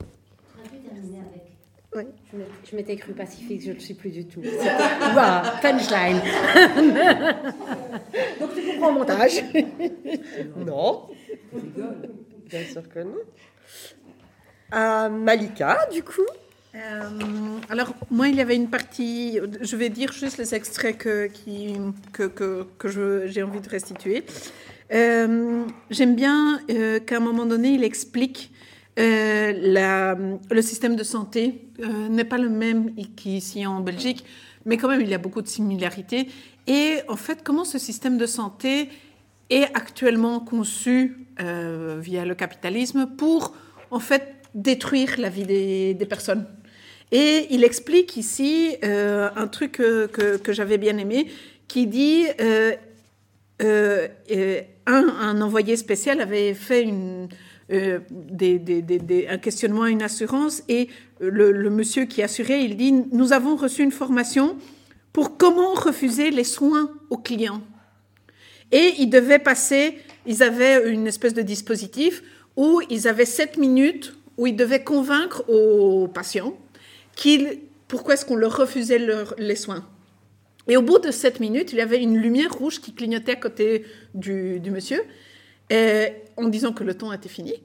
Oui. Je m'étais cru pacifique, je ne le suis plus du tout. Wow, punchline. Donc tu comprends au montage. Non. Bien sûr que non. Euh, Malika, du coup. Euh, alors, moi, il y avait une partie... Je vais dire juste les extraits que, qui, que, que, que je, j'ai envie de restituer. Euh, j'aime bien euh, qu'à un moment donné, il explique Euh, la, le système de santé euh, n'est pas le même qu'ici en Belgique, mais quand même il y a beaucoup de similarités. Et en fait, comment ce système de santé est actuellement conçu euh, via le capitalisme pour en fait détruire la vie des, des personnes. Et il explique ici euh, un truc que, que, que j'avais bien aimé, qui dit euh, euh, euh, un, un envoyé spécial avait fait une Euh, des, des, des, des, un questionnement à une assurance, et le, le monsieur qui assurait, il dit: nous avons reçu une formation pour comment refuser les soins aux clients. Et ils devaient passer, ils avaient une espèce de dispositif où ils avaient sept minutes où ils devaient convaincre aux patients qu'ils, pourquoi est-ce qu'on leur refusait leur, les soins. Et au bout de sept minutes, il y avait une lumière rouge qui clignotait à côté du, du monsieur, Euh, en disant que le temps était fini.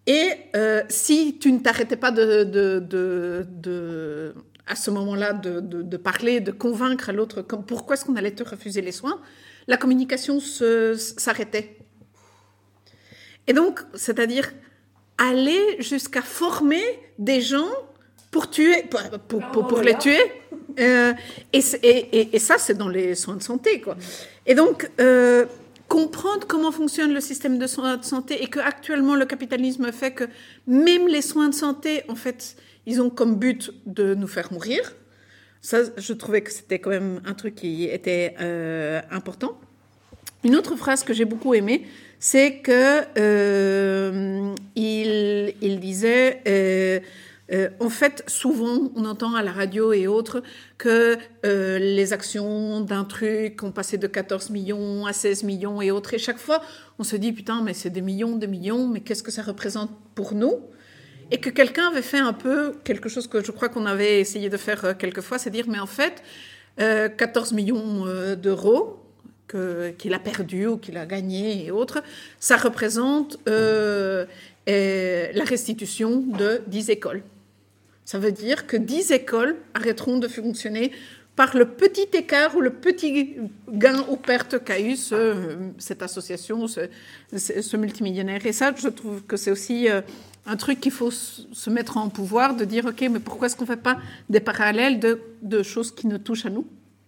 Et euh, si tu ne t'arrêtais pas de, de, de, de, à ce moment-là de, de, de parler, de convaincre l'autre comme pourquoi est-ce qu'on allait te refuser les soins, la communication se, s'arrêtait. Et donc, c'est-à-dire aller jusqu'à former des gens pour tuer, pour, pour, pour, pour les tuer. Euh, et, et, et ça, c'est dans les soins de santé, quoi. Et donc, euh, comprendre comment fonctionne le système de soins de santé et qu'actuellement, le capitalisme fait que même les soins de santé, en fait, ils ont comme but de nous faire mourir. Ça, je trouvais que c'était quand même un truc qui était euh, important. Une autre phrase que j'ai beaucoup aimée, c'est que euh, il, il disait... Euh, Euh, en fait, souvent, on entend à la radio et autres que euh, les actions d'un truc ont passé de quatorze millions à seize millions et autres. Et chaque fois, on se dit, putain, mais c'est des millions, des millions, mais qu'est-ce que ça représente pour nous ? Et que quelqu'un avait fait un peu quelque chose que je crois qu'on avait essayé de faire euh, quelquefois, c'est dire, mais en fait, euh, quatorze millions euh, d'euros que, qu'il a perdu ou qu'il a gagné et autres, ça représente euh, euh, la restitution de dix écoles. Ça veut dire que dix écoles arrêteront de fonctionner par le petit écart ou le petit gain ou perte qu'a eu ce, cette association, ce, ce multimillionnaire. Et ça, je trouve que c'est aussi euh, un truc qu'il faut se mettre en pouvoir, de dire, OK, mais pourquoi est-ce qu'on ne fait pas des parallèles de, de choses qui nous touchent à nous ?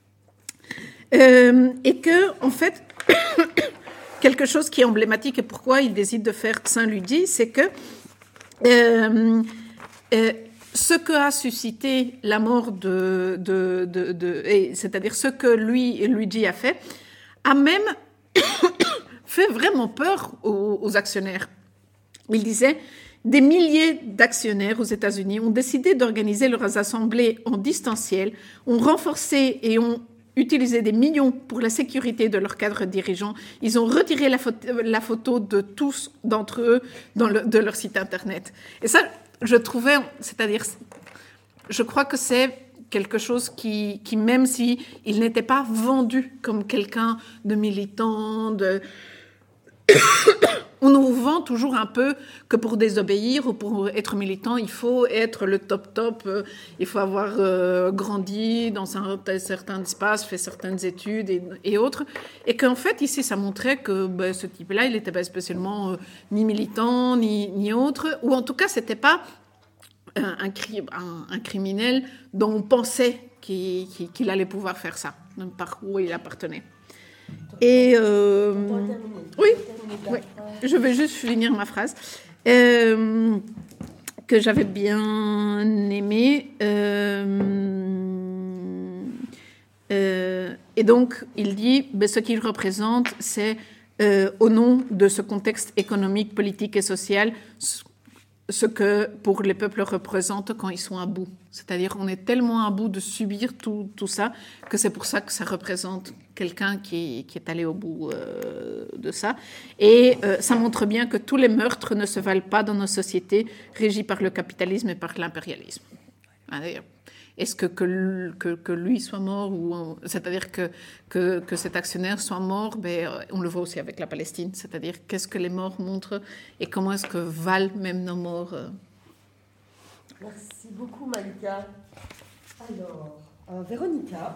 euh, Et que, en fait, quelque chose qui est emblématique et pourquoi il décide de faire Saint-Ludie, c'est que... Euh, euh, ce que a suscité la mort de, de, de, de et c'est-à-dire ce que lui, Luigi a fait, a même fait vraiment peur aux, aux actionnaires. Il disait, des milliers d'actionnaires aux États-Unis ont décidé d'organiser leurs assemblées en distanciel, ont renforcé et ont utilisé des millions pour la sécurité de leurs cadres dirigeants. Ils ont retiré la photo, la photo de tous d'entre eux dans le, de leur site Internet. Et ça, je trouvais, c'est-à-dire, je crois que c'est quelque chose qui, qui même si il n'était pas vendu comme quelqu'un de militant, de... on nous vend toujours un peu que pour désobéir ou pour être militant, il faut être le top top, euh, il faut avoir euh, grandi dans un certain espace, fait certaines études et, et autres. Et qu'en fait, ici, ça montrait que ben, ce type-là, il n'était pas spécialement euh, ni militant, ni, ni autre, ou en tout cas, c'était pas un, un, un, un criminel dont on pensait qu'il, qu'il allait pouvoir faire ça, par où il appartenait. Et euh, oui, oui, je vais juste finir ma phrase euh, que j'avais bien aimée. Euh, euh, et donc, il dit, ben, ce qu'il représente, c'est euh, au nom de ce contexte économique, politique et social, ce que pour les peuples représente quand ils sont à bout. C'est-à-dire on est tellement à bout de subir tout, tout ça que c'est pour ça que ça représente quelqu'un qui, qui est allé au bout euh, de ça. Et euh, ça montre bien que tous les meurtres ne se valent pas dans nos sociétés régies par le capitalisme et par l'impérialisme. D'ailleurs, est-ce que, que, que, que lui soit mort, ou, c'est-à-dire que, que, que cet actionnaire soit mort, ben, on le voit aussi avec la Palestine, c'est-à-dire qu'est-ce que les morts montrent et comment est-ce que valent même nos morts. Merci beaucoup Malika. Alors, euh, Véronica.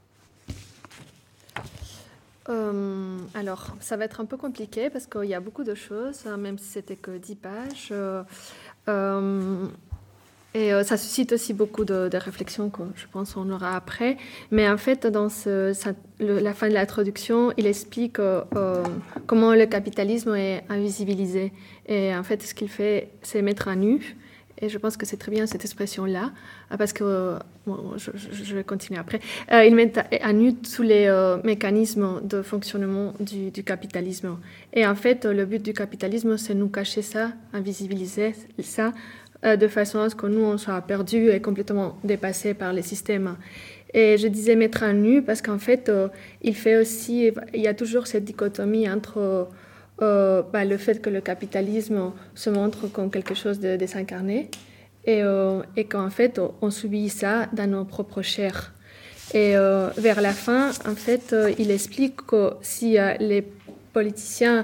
Euh, alors, ça va être un peu compliqué parce qu'il y a beaucoup de choses, même si c'était que dix pages. Euh, euh, Et euh, ça suscite aussi beaucoup de, de réflexions, quoi. Je pense qu'on aura après. Mais en fait, dans ce, ça, le, la fin de l'introduction, il explique euh, euh, comment le capitalisme est invisibilisé. Et en fait, ce qu'il fait, c'est mettre à nu. Et je pense que c'est très bien cette expression-là, parce que, euh, bon, je, je vais continuer après, euh, il met à nu tous les euh, mécanismes de fonctionnement du, du capitalisme. Et en fait, le but du capitalisme, c'est nous cacher ça, invisibiliser ça, de façon à ce que nous, on soit perdus et complètement dépassés par les systèmes. Et je disais mettre à nu parce qu'en fait, euh, il fait aussi, il y a toujours cette dichotomie entre euh, bah, le fait que le capitalisme se montre comme quelque chose de désincarné et, euh, et qu'en fait, on subit ça dans nos propres chairs. Et euh, vers la fin, en fait, euh, il explique que si euh, les politiciens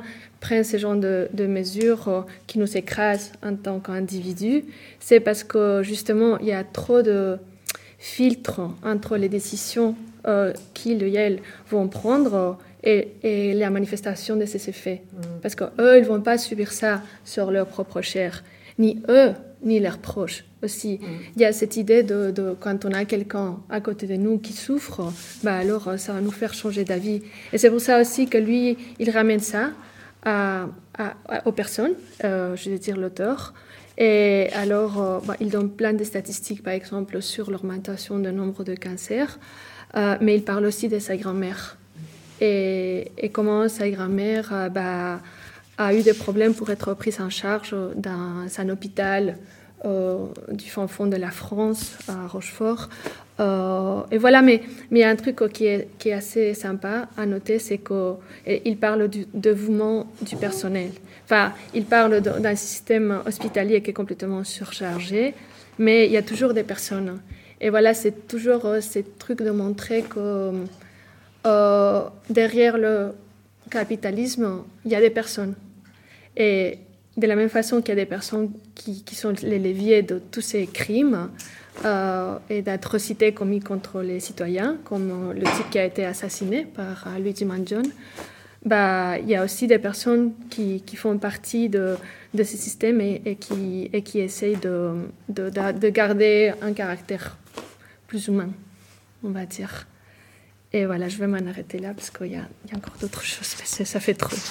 prennent ce genre de, de mesures euh, qui nous écrasent en tant qu'individus, c'est parce que justement, il y a trop de filtres entre les décisions euh, qu'ils et elles vont prendre et, et la manifestation de ces effets. Mmh. Parce qu'eux, ils ne vont pas subir ça sur leur propre chair, ni eux, ni leurs proches aussi. Mmh. Il y a cette idée de, de quand on a quelqu'un à côté de nous qui souffre, bah alors ça va nous faire changer d'avis. Et c'est pour ça aussi que lui, il ramène ça à, à, à, aux personnes, euh, je veux dire l'auteur. Et alors, euh, bah, il donne plein de statistiques, par exemple, sur l'augmentation du nombre de cancers, euh, mais il parle aussi de sa grand-mère. Et, et comment sa grand-mère euh, bah, a eu des problèmes pour être prise en charge dans un hôpital euh, du fin fond de la France, à Rochefort. Euh, et voilà, mais, mais il y a un truc qui est, qui est assez sympa à noter, c'est qu'il parle du dévouement du personnel. Enfin, il parle d'un système hospitalier qui est complètement surchargé, mais il y a toujours des personnes. Et voilà, c'est toujours euh, ce truc de montrer que euh, derrière le capitalisme, il y a des personnes. Et de la même façon qu'il y a des personnes qui, qui sont les leviers de tous ces crimes euh, et d'atrocités commises contre les citoyens, comme le type qui a été assassiné par uh, Luigi Mangione, bah, il y a aussi des personnes qui, qui font partie de, de ce système et, et, qui, et qui essayent de, de, de garder un caractère plus humain, on va dire. Et voilà, je vais m'en arrêter là parce qu'il y, y a encore d'autres choses, mais ça fait trop.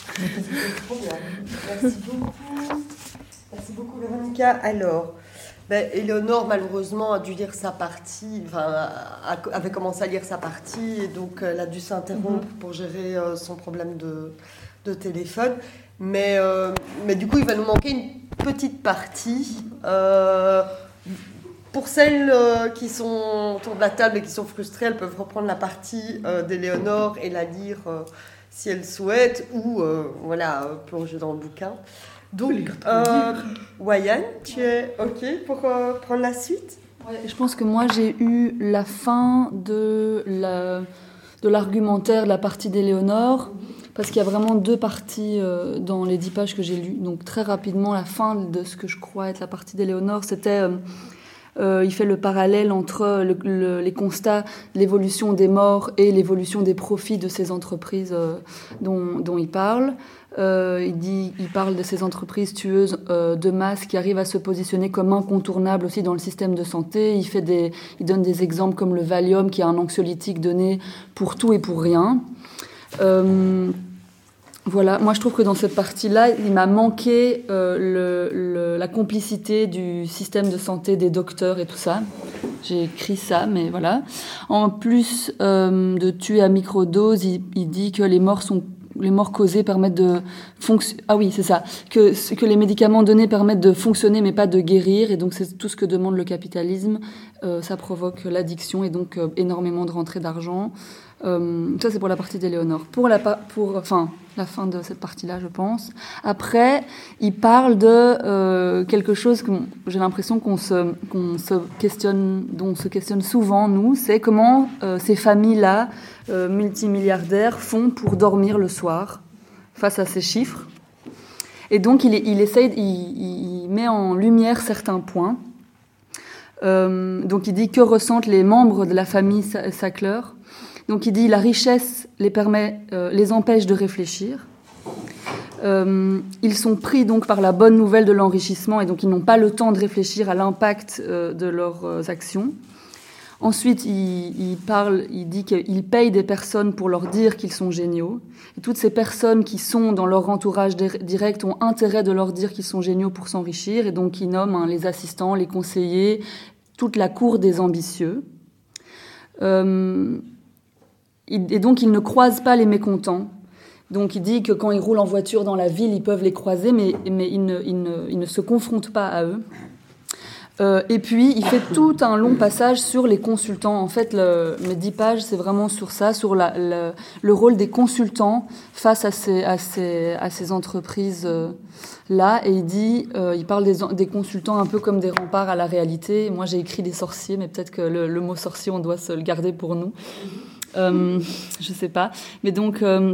Merci beaucoup. Merci beaucoup, Véronica. Alors, ben, Éléonore, malheureusement, a dû lire sa partie, enfin, a, avait commencé à lire sa partie, et donc elle a dû s'interrompre mm-hmm. pour gérer euh, son problème de, de téléphone. Mais, euh, mais du coup, il va nous manquer une petite partie. Euh, Pour celles euh, qui sont autour de la table et qui sont frustrées, elles peuvent reprendre la partie euh, d'Éléonore et la lire euh, si elles souhaitent, ou euh, voilà, euh, plonger dans le bouquin. Donc, euh, Wayan, tu es OK pour euh, prendre la suite ? Ouais, je pense que moi, j'ai eu la fin de, la, de l'argumentaire de la partie d'Éléonore, parce qu'il y a vraiment deux parties euh, dans les dix pages que j'ai lues. Donc, très rapidement, la fin de ce que je crois être la partie d'Éléonore, c'était... Euh, Euh, il fait le parallèle entre le, le, les constats de l'évolution des morts et l'évolution des profits de ces entreprises euh, dont, dont il parle. Euh, il, dit, il parle de ces entreprises tueuses euh, de masse qui arrivent à se positionner comme incontournables aussi dans le système de santé. Il, fait des, il donne des exemples comme le Valium, qui est un anxiolytique donné pour tout et pour rien. Euh, Voilà, moi je trouve que dans cette partie-là, il m'a manqué euh, le, le, la complicité du système de santé, des docteurs et tout ça. J'ai écrit ça, mais voilà. En plus euh, de tuer à microdose, il, il dit que les morts sont les morts causées permettent de fonctionner. Ah oui, c'est ça. Que, que les médicaments donnés permettent de fonctionner, mais pas de guérir. Et donc c'est tout ce que demande le capitalisme. Euh, ça provoque l'addiction et donc euh, énormément de rentrées d'argent. Euh, ça c'est pour la partie d'Éléonore. Pour la pour enfin la fin de cette partie-là, je pense. Après, il parle de euh, quelque chose que j'ai l'impression qu'on se qu'on se questionne, dont on se questionne souvent nous, c'est comment euh, ces familles-là euh, multimilliardaires font pour dormir le soir face à ces chiffres. Et donc il il essaye, il, il met en lumière certains points. Euh, donc il dit que ressentent les membres de la famille Sackler. Donc il dit la richesse les permet, euh, les empêche de réfléchir. Euh, ils sont pris donc par la bonne nouvelle de l'enrichissement et donc ils n'ont pas le temps de réfléchir à l'impact euh, de leurs euh, actions. Ensuite, il, il parle, il dit qu'il paye des personnes pour leur dire qu'ils sont géniaux. Et toutes ces personnes qui sont dans leur entourage direct ont intérêt de leur dire qu'ils sont géniaux pour s'enrichir. Et donc, il nomme hein, les assistants, les conseillers, toute la cour des ambitieux. Euh, et donc, il ne croise pas les mécontents. Donc, il dit que quand ils roulent en voiture dans la ville, ils peuvent les croiser, mais, mais ils, ne, ils, ne, ils ne se confrontent pas à eux. Euh, et puis, il fait tout un long passage sur les consultants. En fait, le, mes dix pages, c'est vraiment sur ça, sur la, le, le rôle des consultants face à ces, à ces, à ces entreprises-là. Et il dit, euh, il parle des, des consultants un peu comme des remparts à la réalité. Moi, j'ai écrit des sorciers, mais peut-être que le, le mot sorcier, on doit se le garder pour nous. Euh, je sais pas. Mais donc... Euh,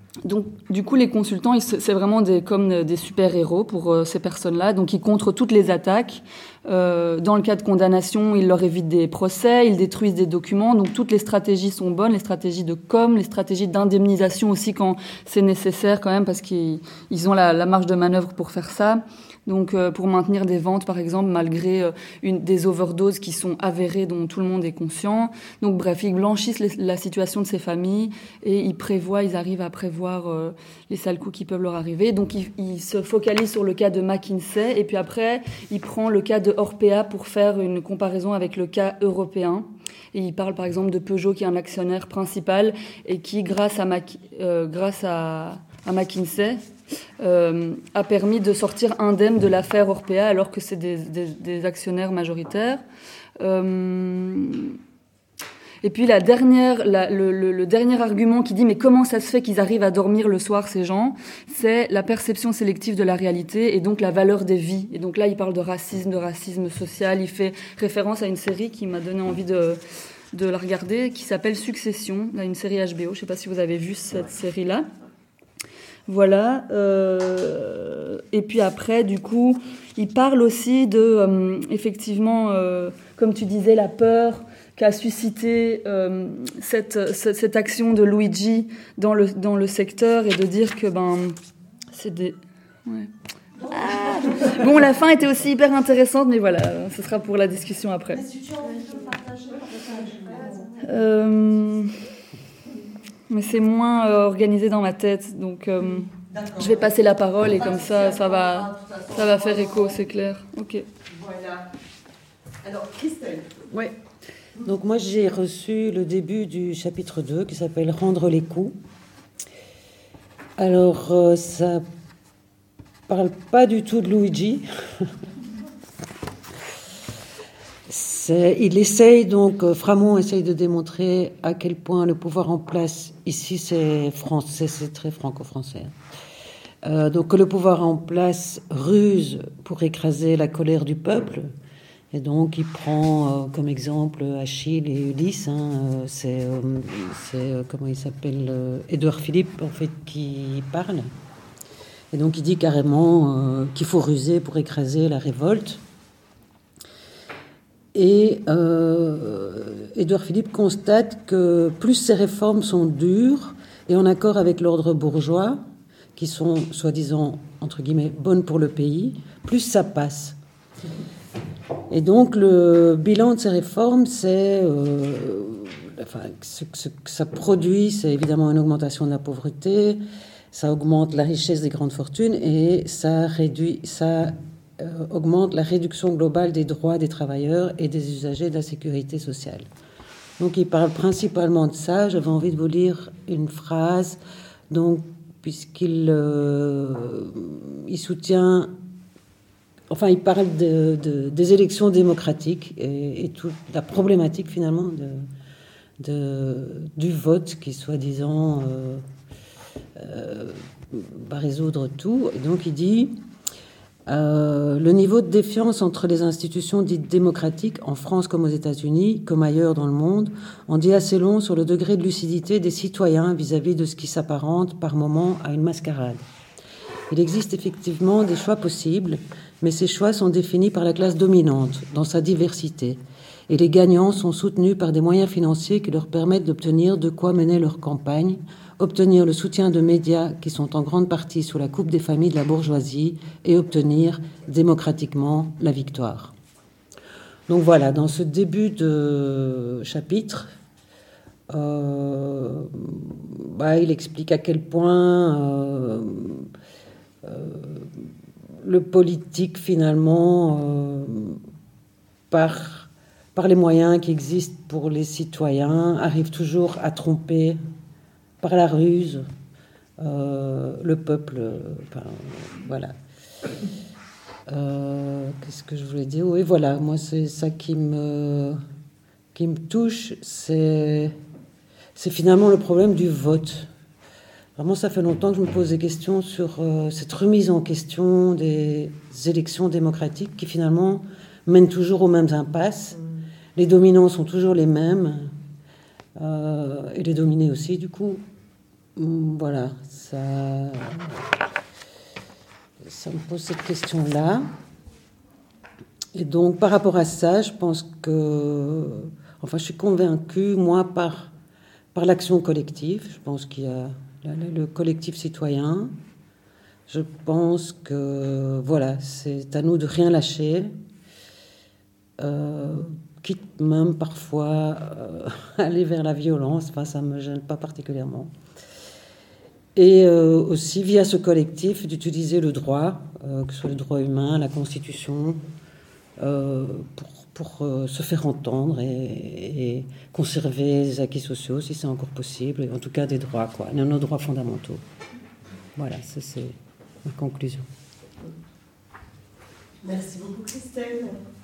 donc, du coup, les consultants, ils, c'est vraiment des, comme des super-héros pour euh, ces personnes-là. Donc, ils contrent toutes les attaques. Euh, dans le cas de condamnation, ils leur évitent des procès, ils détruisent des documents. Donc, toutes les stratégies sont bonnes, les stratégies de com, les stratégies d'indemnisation aussi quand c'est nécessaire quand même, parce qu'ils ils ont la, la marge de manœuvre pour faire ça. Donc, euh, pour maintenir des ventes, par exemple, malgré euh, une, des overdoses qui sont avérées, dont tout le monde est conscient. Donc, bref, ils blanchissent les, la situation de ces familles et ils prévoient, ils arrivent à prévoir euh, les sales coups qui peuvent leur arriver. Donc, ils, ils se focalisent sur le cas de McKinsey et puis après, ils prennent le cas de Orpea pour faire une comparaison avec le cas européen. Et ils parlent, par exemple, de Peugeot, qui est un actionnaire principal et qui, grâce à, Mac, euh, grâce à, à McKinsey, Euh, a permis de sortir indemne de l'affaire Orpea alors que c'est des, des, des actionnaires majoritaires. Euh, et puis la dernière, la, le, le, le dernier argument qui dit mais comment ça se fait qu'ils arrivent à dormir le soir ces gens, c'est la perception sélective de la réalité et donc la valeur des vies. Et donc là il parle de racisme, de racisme social, il fait référence à une série qui m'a donné envie de, de la regarder qui s'appelle Succession, là, une série H B O, je ne sais pas si vous avez vu cette série-là. Voilà. Euh, et puis après, du coup, il parle aussi de, euh, effectivement, euh, comme tu disais, la peur qu'a suscité euh, cette, cette, cette action de Luigi dans le, dans le secteur et de dire que ben, c'est des... Ouais. Ah. Bon, la fin était aussi hyper intéressante, mais voilà, ce sera pour la discussion après. Euh... Mais c'est moins euh, organisé dans ma tête, donc euh, je vais passer la parole et comme ça, ça va, ça va faire écho, c'est clair. Ok. Voilà. Alors, Christelle. Ouais. Donc moi, j'ai reçu le début du chapitre deux qui s'appelle « Rendre les coups ». Alors, euh, ça parle pas du tout de Luigi. Il essaye donc, Framont essaye de démontrer à quel point le pouvoir en place, ici c'est français, c'est très franco-français, euh, donc que le pouvoir en place ruse pour écraser la colère du peuple, et donc il prend euh, comme exemple Achille et Ulysse, hein, euh, c'est, euh, c'est euh, comment il s'appelle, euh, Édouard Philippe en fait qui parle, et donc il dit carrément euh, qu'il faut ruser pour écraser la révolte. Et euh, Édouard Philippe constate que plus ces réformes sont dures et en accord avec l'ordre bourgeois, qui sont soi-disant, entre guillemets, bonnes pour le pays, plus ça passe. Et donc le bilan de ces réformes, c'est... Euh, enfin, ce, ce que ça produit, c'est évidemment une augmentation de la pauvreté, ça augmente la richesse des grandes fortunes et ça réduit... ça Euh, augmente la réduction globale des droits des travailleurs et des usagers de la sécurité sociale. Donc il parle principalement de ça. J'avais envie de vous lire une phrase, donc, puisqu'il euh, il soutient, enfin il parle de, de, des élections démocratiques et, et toute la problématique finalement de, de, du vote qui soi-disant euh, euh, va résoudre tout. Et donc il dit... Euh, le niveau de défiance entre les institutions dites démocratiques, en France comme aux États-Unis, comme ailleurs dans le monde, en dit assez long sur le degré de lucidité des citoyens vis-à-vis de ce qui s'apparente par moments à une mascarade. Il existe effectivement des choix possibles, mais ces choix sont définis par la classe dominante, dans sa diversité, et les gagnants sont soutenus par des moyens financiers qui leur permettent d'obtenir de quoi mener leur campagne, obtenir le soutien de médias qui sont en grande partie sous la coupe des familles de la bourgeoisie et obtenir démocratiquement la victoire. Donc voilà, dans ce début de chapitre, euh, bah, il explique à quel point euh, euh, le politique, finalement, euh, par, par les moyens qui existent pour les citoyens, arrive toujours à tromper par la ruse, euh, le peuple, enfin, voilà. Euh, qu'est-ce que je voulais dire ? Oui, voilà, moi, c'est ça qui me, qui me touche, c'est, c'est finalement le problème du vote. Vraiment, ça fait longtemps que je me pose des questions sur euh, cette remise en question des élections démocratiques qui, finalement, mènent toujours aux mêmes impasses. Les dominants sont toujours les mêmes. Euh, et les dominés aussi, du coup. Voilà, ça, ça me pose cette question-là. Et donc, par rapport à ça, je pense que... Enfin, je suis convaincue, moi, par, par l'action collective. Je pense qu'il y a le collectif citoyen. Je pense que, voilà, c'est à nous de rien lâcher. Euh, quitte même parfois euh, aller vers la violence. Enfin, ça ne me gêne pas particulièrement. Et euh, aussi, via ce collectif, d'utiliser le droit, euh, que ce soit le droit humain, la Constitution, euh, pour, pour euh, se faire entendre et, et conserver les acquis sociaux, si c'est encore possible, et en tout cas des droits, quoi, nos droits fondamentaux. Voilà, ça c'est ma conclusion. Merci beaucoup, Christelle.